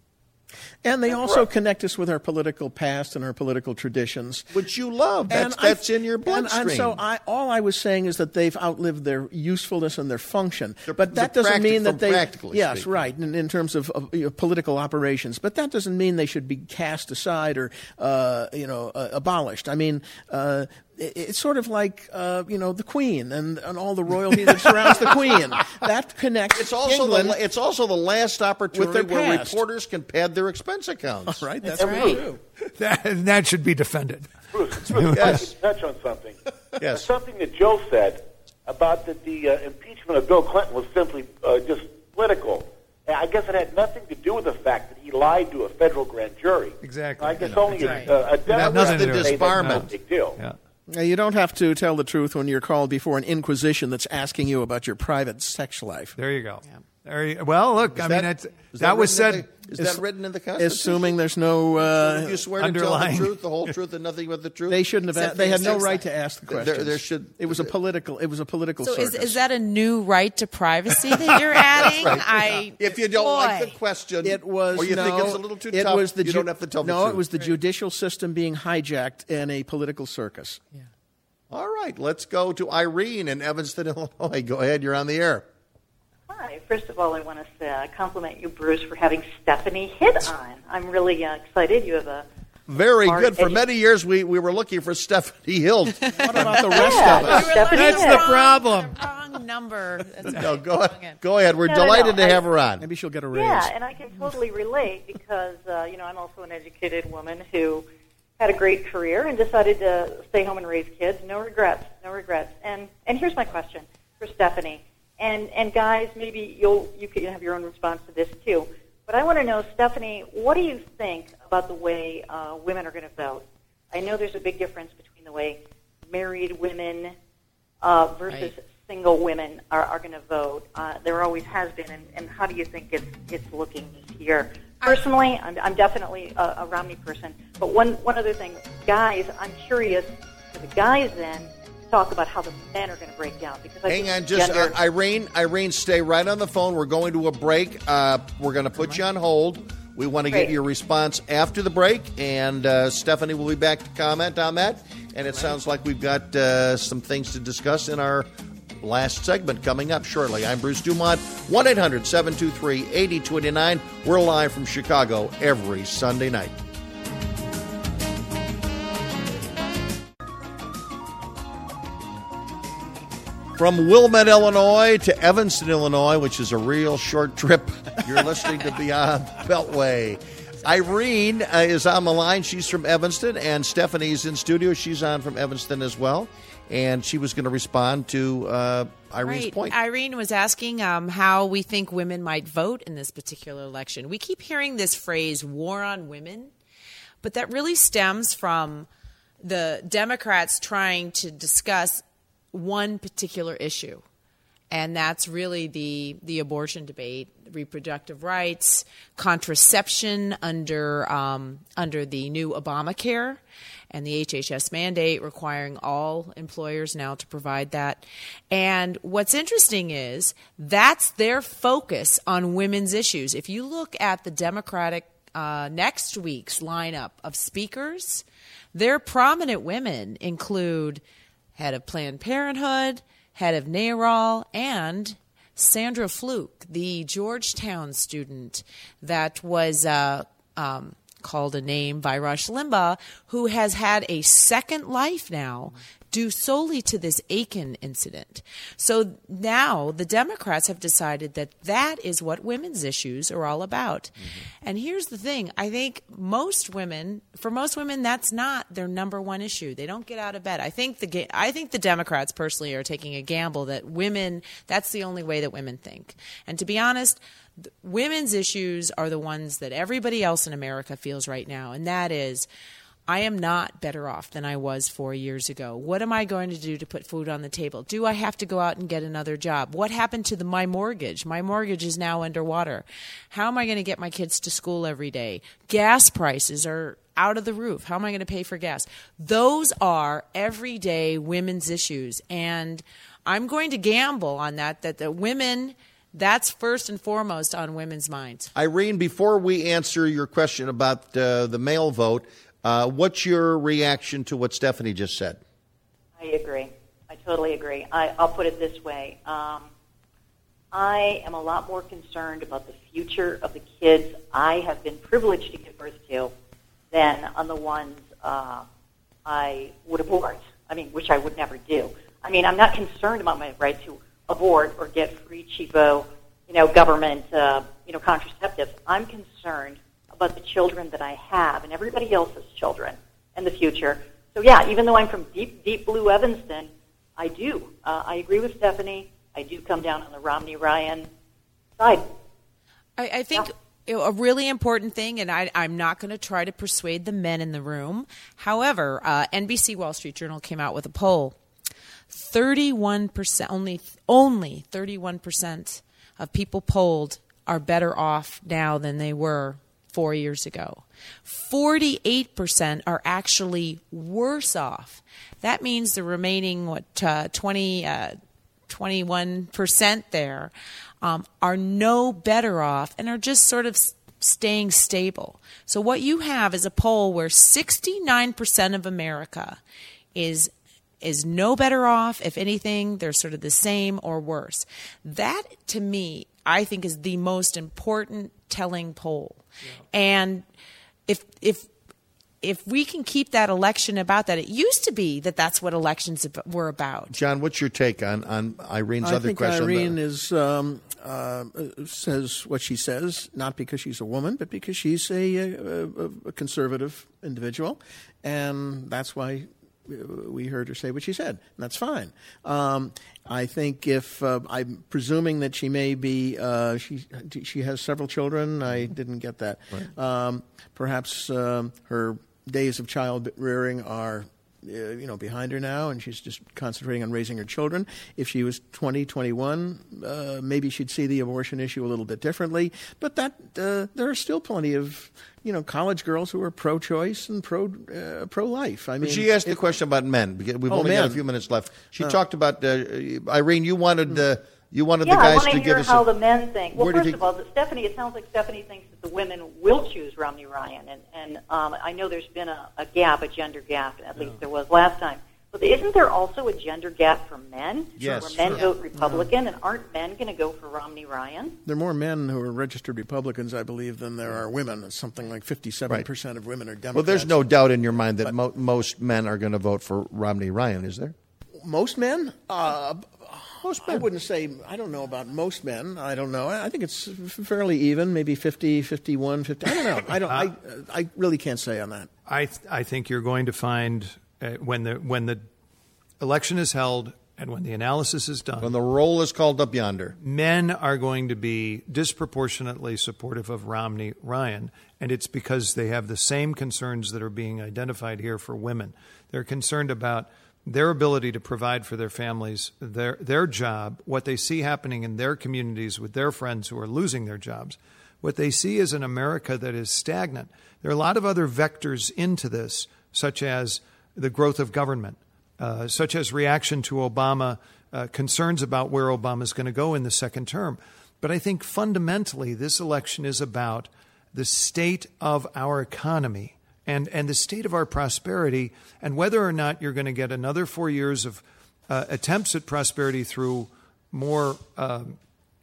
And they also connect us with our political past and our political traditions.
Which you love. That's,
And I-
that's in your
and-
bloodstream.
And, so I, all I was saying is that they've outlived their usefulness and their function.
They're-
but that
they're
doesn't mean
practic-
that
from
they...
practically
Yes,
speaking.
right, in, in terms of, of you know, political operations. But that doesn't mean they should be cast aside or, uh, you know, uh, abolished. I mean... Uh, it- it's sort of like, uh, you know, the Queen and, and all the royalty that surrounds the Queen. That connects
It's also
England
the it's also the last opportunity
with their
where
past.
reporters can pad their expense accounts.
All right, that's,
That's right.
true.
That, that should be defended.
Bruce, Bruce,
Yes.
if I could touch on something.
Yes.
Something that Joe said about that the uh, impeachment of Bill Clinton was simply uh, just political. And I guess it had nothing to do with the fact that he lied to a federal grand jury.
Exactly.
I guess
You know,
only
exactly.
a, a
That
Democrat
nothing to
would
do with
say
it.
that's
Disbarment.
no big deal.
Yeah.
Now, you don't have to tell the truth when you're called before an inquisition that's asking you about your private sex life.
There you go. There you, well, look, I mean,
that-
it's,
is
that, was
written in
said.
the- is that written in the Constitution?
Assuming there's no... Uh,
you swear to tell the
underlying-
truth, the whole truth, and nothing but the truth.
they shouldn't have...
Except
a- they
for
had
the
no
sex
right
life.
to ask the
There-
questions.
there should-
It was a political... It was a political
So is,
circus.
is that a new right to privacy that you're adding? I
If you don't
boy.
like the question,
It was
or you
no,
think it's a little too
it
tough,
was the
you
ju-
don't have to tell the
no,
truth.
it was the judicial system being hijacked in a political circus.
All right, let's go to Irene in Evanston, Illinois. Go ahead, you're on the air.
Hi. First of all, I want to uh, compliment you, Bruce, for having Stephanie hit on. I'm really uh, excited. You have a
Very
smart,
good. For
edu-
many years, we, we were looking for Stephanie Hilt.
What about the rest
Yeah,
of us?
You were
Stephanie
looking
That's
at
the
wrong-
problem.
the Wrong number. That's
No,
right.
go
Wrong
ahead. Go ahead. We're
No, no,
delighted
no,
to
I-
have her on.
Maybe she'll get a raise.
Yeah, and I can totally relate because, uh, you know, I'm also an educated woman who had a great career and decided to stay home and raise kids. No regrets, no regrets. And and here's my question for Stephanie. And and guys, maybe you'll you could have your own response to this too. But I want to know, Stephanie, what do you think about the way uh, women are going to vote? I know there's a big difference between the way married women uh, versus
Right.
single women are, are going to vote. Uh, there always has been, and, and how do you think it's it's looking this year? Personally, I'm, I'm definitely a, a Romney person. But one one other thing, guys, I'm curious for the guys then to talk about how the men are going to break down because I
Hang
think
on, just
gender,
uh, Irene. Irene, stay right on the phone. We're going to a break. Uh, we're going to put you on hold. We want to get
Great.
your response after the break, and uh, Stephanie will be back to comment on that. And it sounds like we've got uh, some things to discuss in our last segment coming up shortly. I'm Bruce Dumont, one eight hundred seven two three eight zero two nine. We're live from Chicago every Sunday night. From Wilmette, Illinois to Evanston, Illinois, which is a real short trip, you're listening to Beyond Beltway. Irene uh, is on the line. She's from Evanston, and Stephanie's in studio. She's on from Evanston as well, and she was going to respond to uh, Irene's
Right.
point.
Irene was asking um, how we think women might vote in this particular election. We keep hearing this phrase, war on women, but that really stems from the Democrats trying to discuss one particular issue, and that's really the the abortion debate, reproductive rights, contraception under um, under the new Obamacare, and the H H S mandate requiring all employers now to provide that. And what's interesting is that's their focus on women's issues. If you look at the Democratic uh, next week's lineup of speakers, their prominent women include head of Planned Parenthood, head of NARAL, and Sandra Fluke, the Georgetown student that was uh, um, called a name by Rush Limbaugh, who has had a second life now due solely to this Aiken incident. So now the Democrats have decided that that is what women's issues are all about. Mm-hmm. And here's the thing. I think most women, for most women, that's not their number one issue. They don't get out of bed. I think the I think the Democrats personally are taking a gamble that women, that's the only way that women think. And to be honest, women's issues are the ones that everybody else in America feels right now, and that is, I am not better off than I was four years ago. What am I going to do to put food on the table? Do I have to go out and get another job? What happened to the, my mortgage? My mortgage is now underwater. How am I going to get my kids to school every day? Gas prices are out of the roof. How am I going to pay for gas? Those are everyday women's issues, and I'm going to gamble on that, that the women, that's first and foremost on women's minds.
Irene, before we answer your question about uh, the male vote, Uh, what's your reaction to what Stephanie just said?
I agree. I totally agree. I, I'll put it this way. Um, I am a lot more concerned about the future of the kids I have been privileged to give birth to than on the ones uh, I would abort. I mean, which I would never do. I mean, I'm not concerned about my right to abort or get free, cheapo, you know, government, uh, you know, contraceptives. I'm concerned about the children that I have and everybody else's children in the future. So, yeah, even though I'm from deep, deep blue Evanston, I do. Uh, I agree with Stephanie. I do come down on the Romney-Ryan side.
I, I think yeah. a really important thing, and I, I'm not going to try to persuade the men in the room. However, uh, N B C Wall Street Journal came out with a poll. thirty-one percent, only, only thirty-one percent of people polled are better off now than they were four years ago. forty-eight percent are actually worse off. That means the remaining, what, uh, twenty, uh, twenty-one percent there um, are no better off and are just sort of staying stable. So what you have is a poll where sixty-nine percent of America is is no better off. If anything, they're sort of the same or worse. That, to me, I think is the most important telling poll. Yeah. And if if if we can keep that election about that, it used to be that that's what elections were about.
John, what's your take on, on Irene's
I
other
think
question?
Irene is um, uh, says what she says, not because she's a woman, but because she's a, a, a conservative individual, and that's why we heard her say what she said, and that's fine. Um, I think if uh, I'm presuming that she may be, uh, she she has several children. I didn't get that. Right. Um, perhaps um, her days of child rearing are, uh, you know, behind her now, and she's just concentrating on raising her children. If she was twenty, twenty-one, uh, maybe she'd see the abortion issue a little bit differently. But that uh, there are still plenty of, you know, college girls who are pro-choice and pro uh, pro-life. I mean,
but she asked it, the question about men because we've
oh,
only
men.
got a few minutes left. She
uh,
talked about uh, Irene. You wanted uh, you wanted
yeah,
the guys
I want
to
to hear
give us
how
a,
the men think. Well, first
you,
of all, Stephanie. It sounds like Stephanie thinks that the women will choose Romney Ryan, and and um, I know there's been a, a gap, a gender gap, at least yeah. there was last time. But isn't there also a gender gap for men?
Yes.
Where men
sure.
vote Republican, yeah. and aren't men going to go for Romney Ryan?
There are more men who are registered Republicans, I believe, than there are women. It's something like fifty-seven percent right. of women are Democrats.
Well, there's no doubt in your mind that but, mo- most men are going to vote for Romney Ryan, is there?
Most men? Uh, most men. I wouldn't say, I don't know about most men. I don't know. I think it's fairly even, maybe fifty, fifty-one, fifty. I don't know. I, don't, I, I really can't say on that.
I, th- I think you're going to find... Uh, when the when the election is held and when the analysis is done,
when the roll is called up yonder,
men are going to be disproportionately supportive of Romney Ryan, and it's because they have the same concerns that are being identified here for women. They're concerned about their ability to provide for their families, their their job, what they see happening in their communities with their friends who are losing their jobs. What they see is an America that is stagnant. There are a lot of other vectors into this, such as the growth of government, uh, such as reaction to Obama, uh, concerns about where Obama is going to go in the second term. But I think fundamentally this election is about the state of our economy and, and the state of our prosperity and whether or not you're going to get another four years of uh, attempts at prosperity through more uh,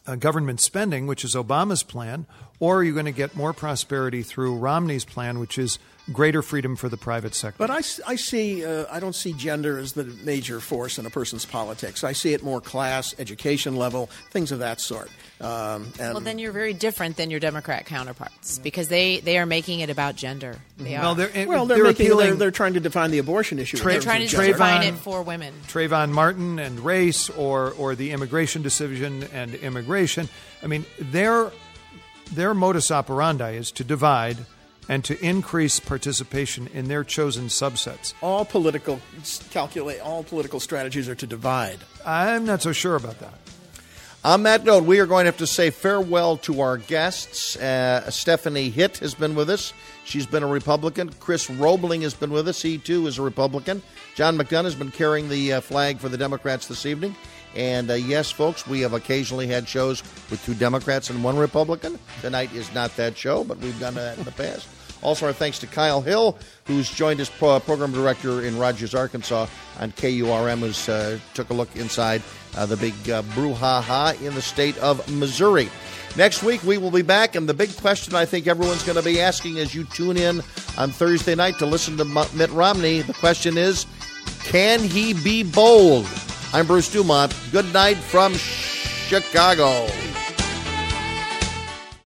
uh, government spending, which is Obama's plan, or are you going to get more prosperity through Romney's plan, which is greater freedom for the private sector?
But I, I see uh, I don't see gender as the major force in a person's politics. I see it more class, education level, things of that sort. Um, and
well, then you're very different than your Democrat counterparts because they, they are making it about gender. They
well,
are.
they're,
well, they're,
they're
making,
appealing.
They're, they're trying to define the abortion issue.
They're trying to define it for women.
Trayvon Martin and race, or or the immigration decision and immigration. I mean, their their modus operandi is to divide and to increase participation in their chosen subsets.
All political calculate all political strategies are to divide.
I'm not so sure about that.
On that note, we are going to have to say farewell to our guests. Uh, Stephanie Hitt has been with us. She's been a Republican. Chris Roebling has been with us. He, too, is a Republican. John McDonough has been carrying the uh, flag for the Democrats this evening. And, uh, yes, folks, we have occasionally had shows with two Democrats and one Republican. Tonight is not that show, but we've done that in the past. Also, our thanks to Kyle Hill, who's joined as pro- program director in Rogers, Arkansas, on K U R M, who's uh, took a look inside uh, the big uh, brouhaha in the state of Missouri. Next week, we will be back, and the big question I think everyone's going to be asking as you tune in on Thursday night to listen to Mitt Romney, the question is, can he be bold? I'm Bruce Dumont. Good night from Chicago.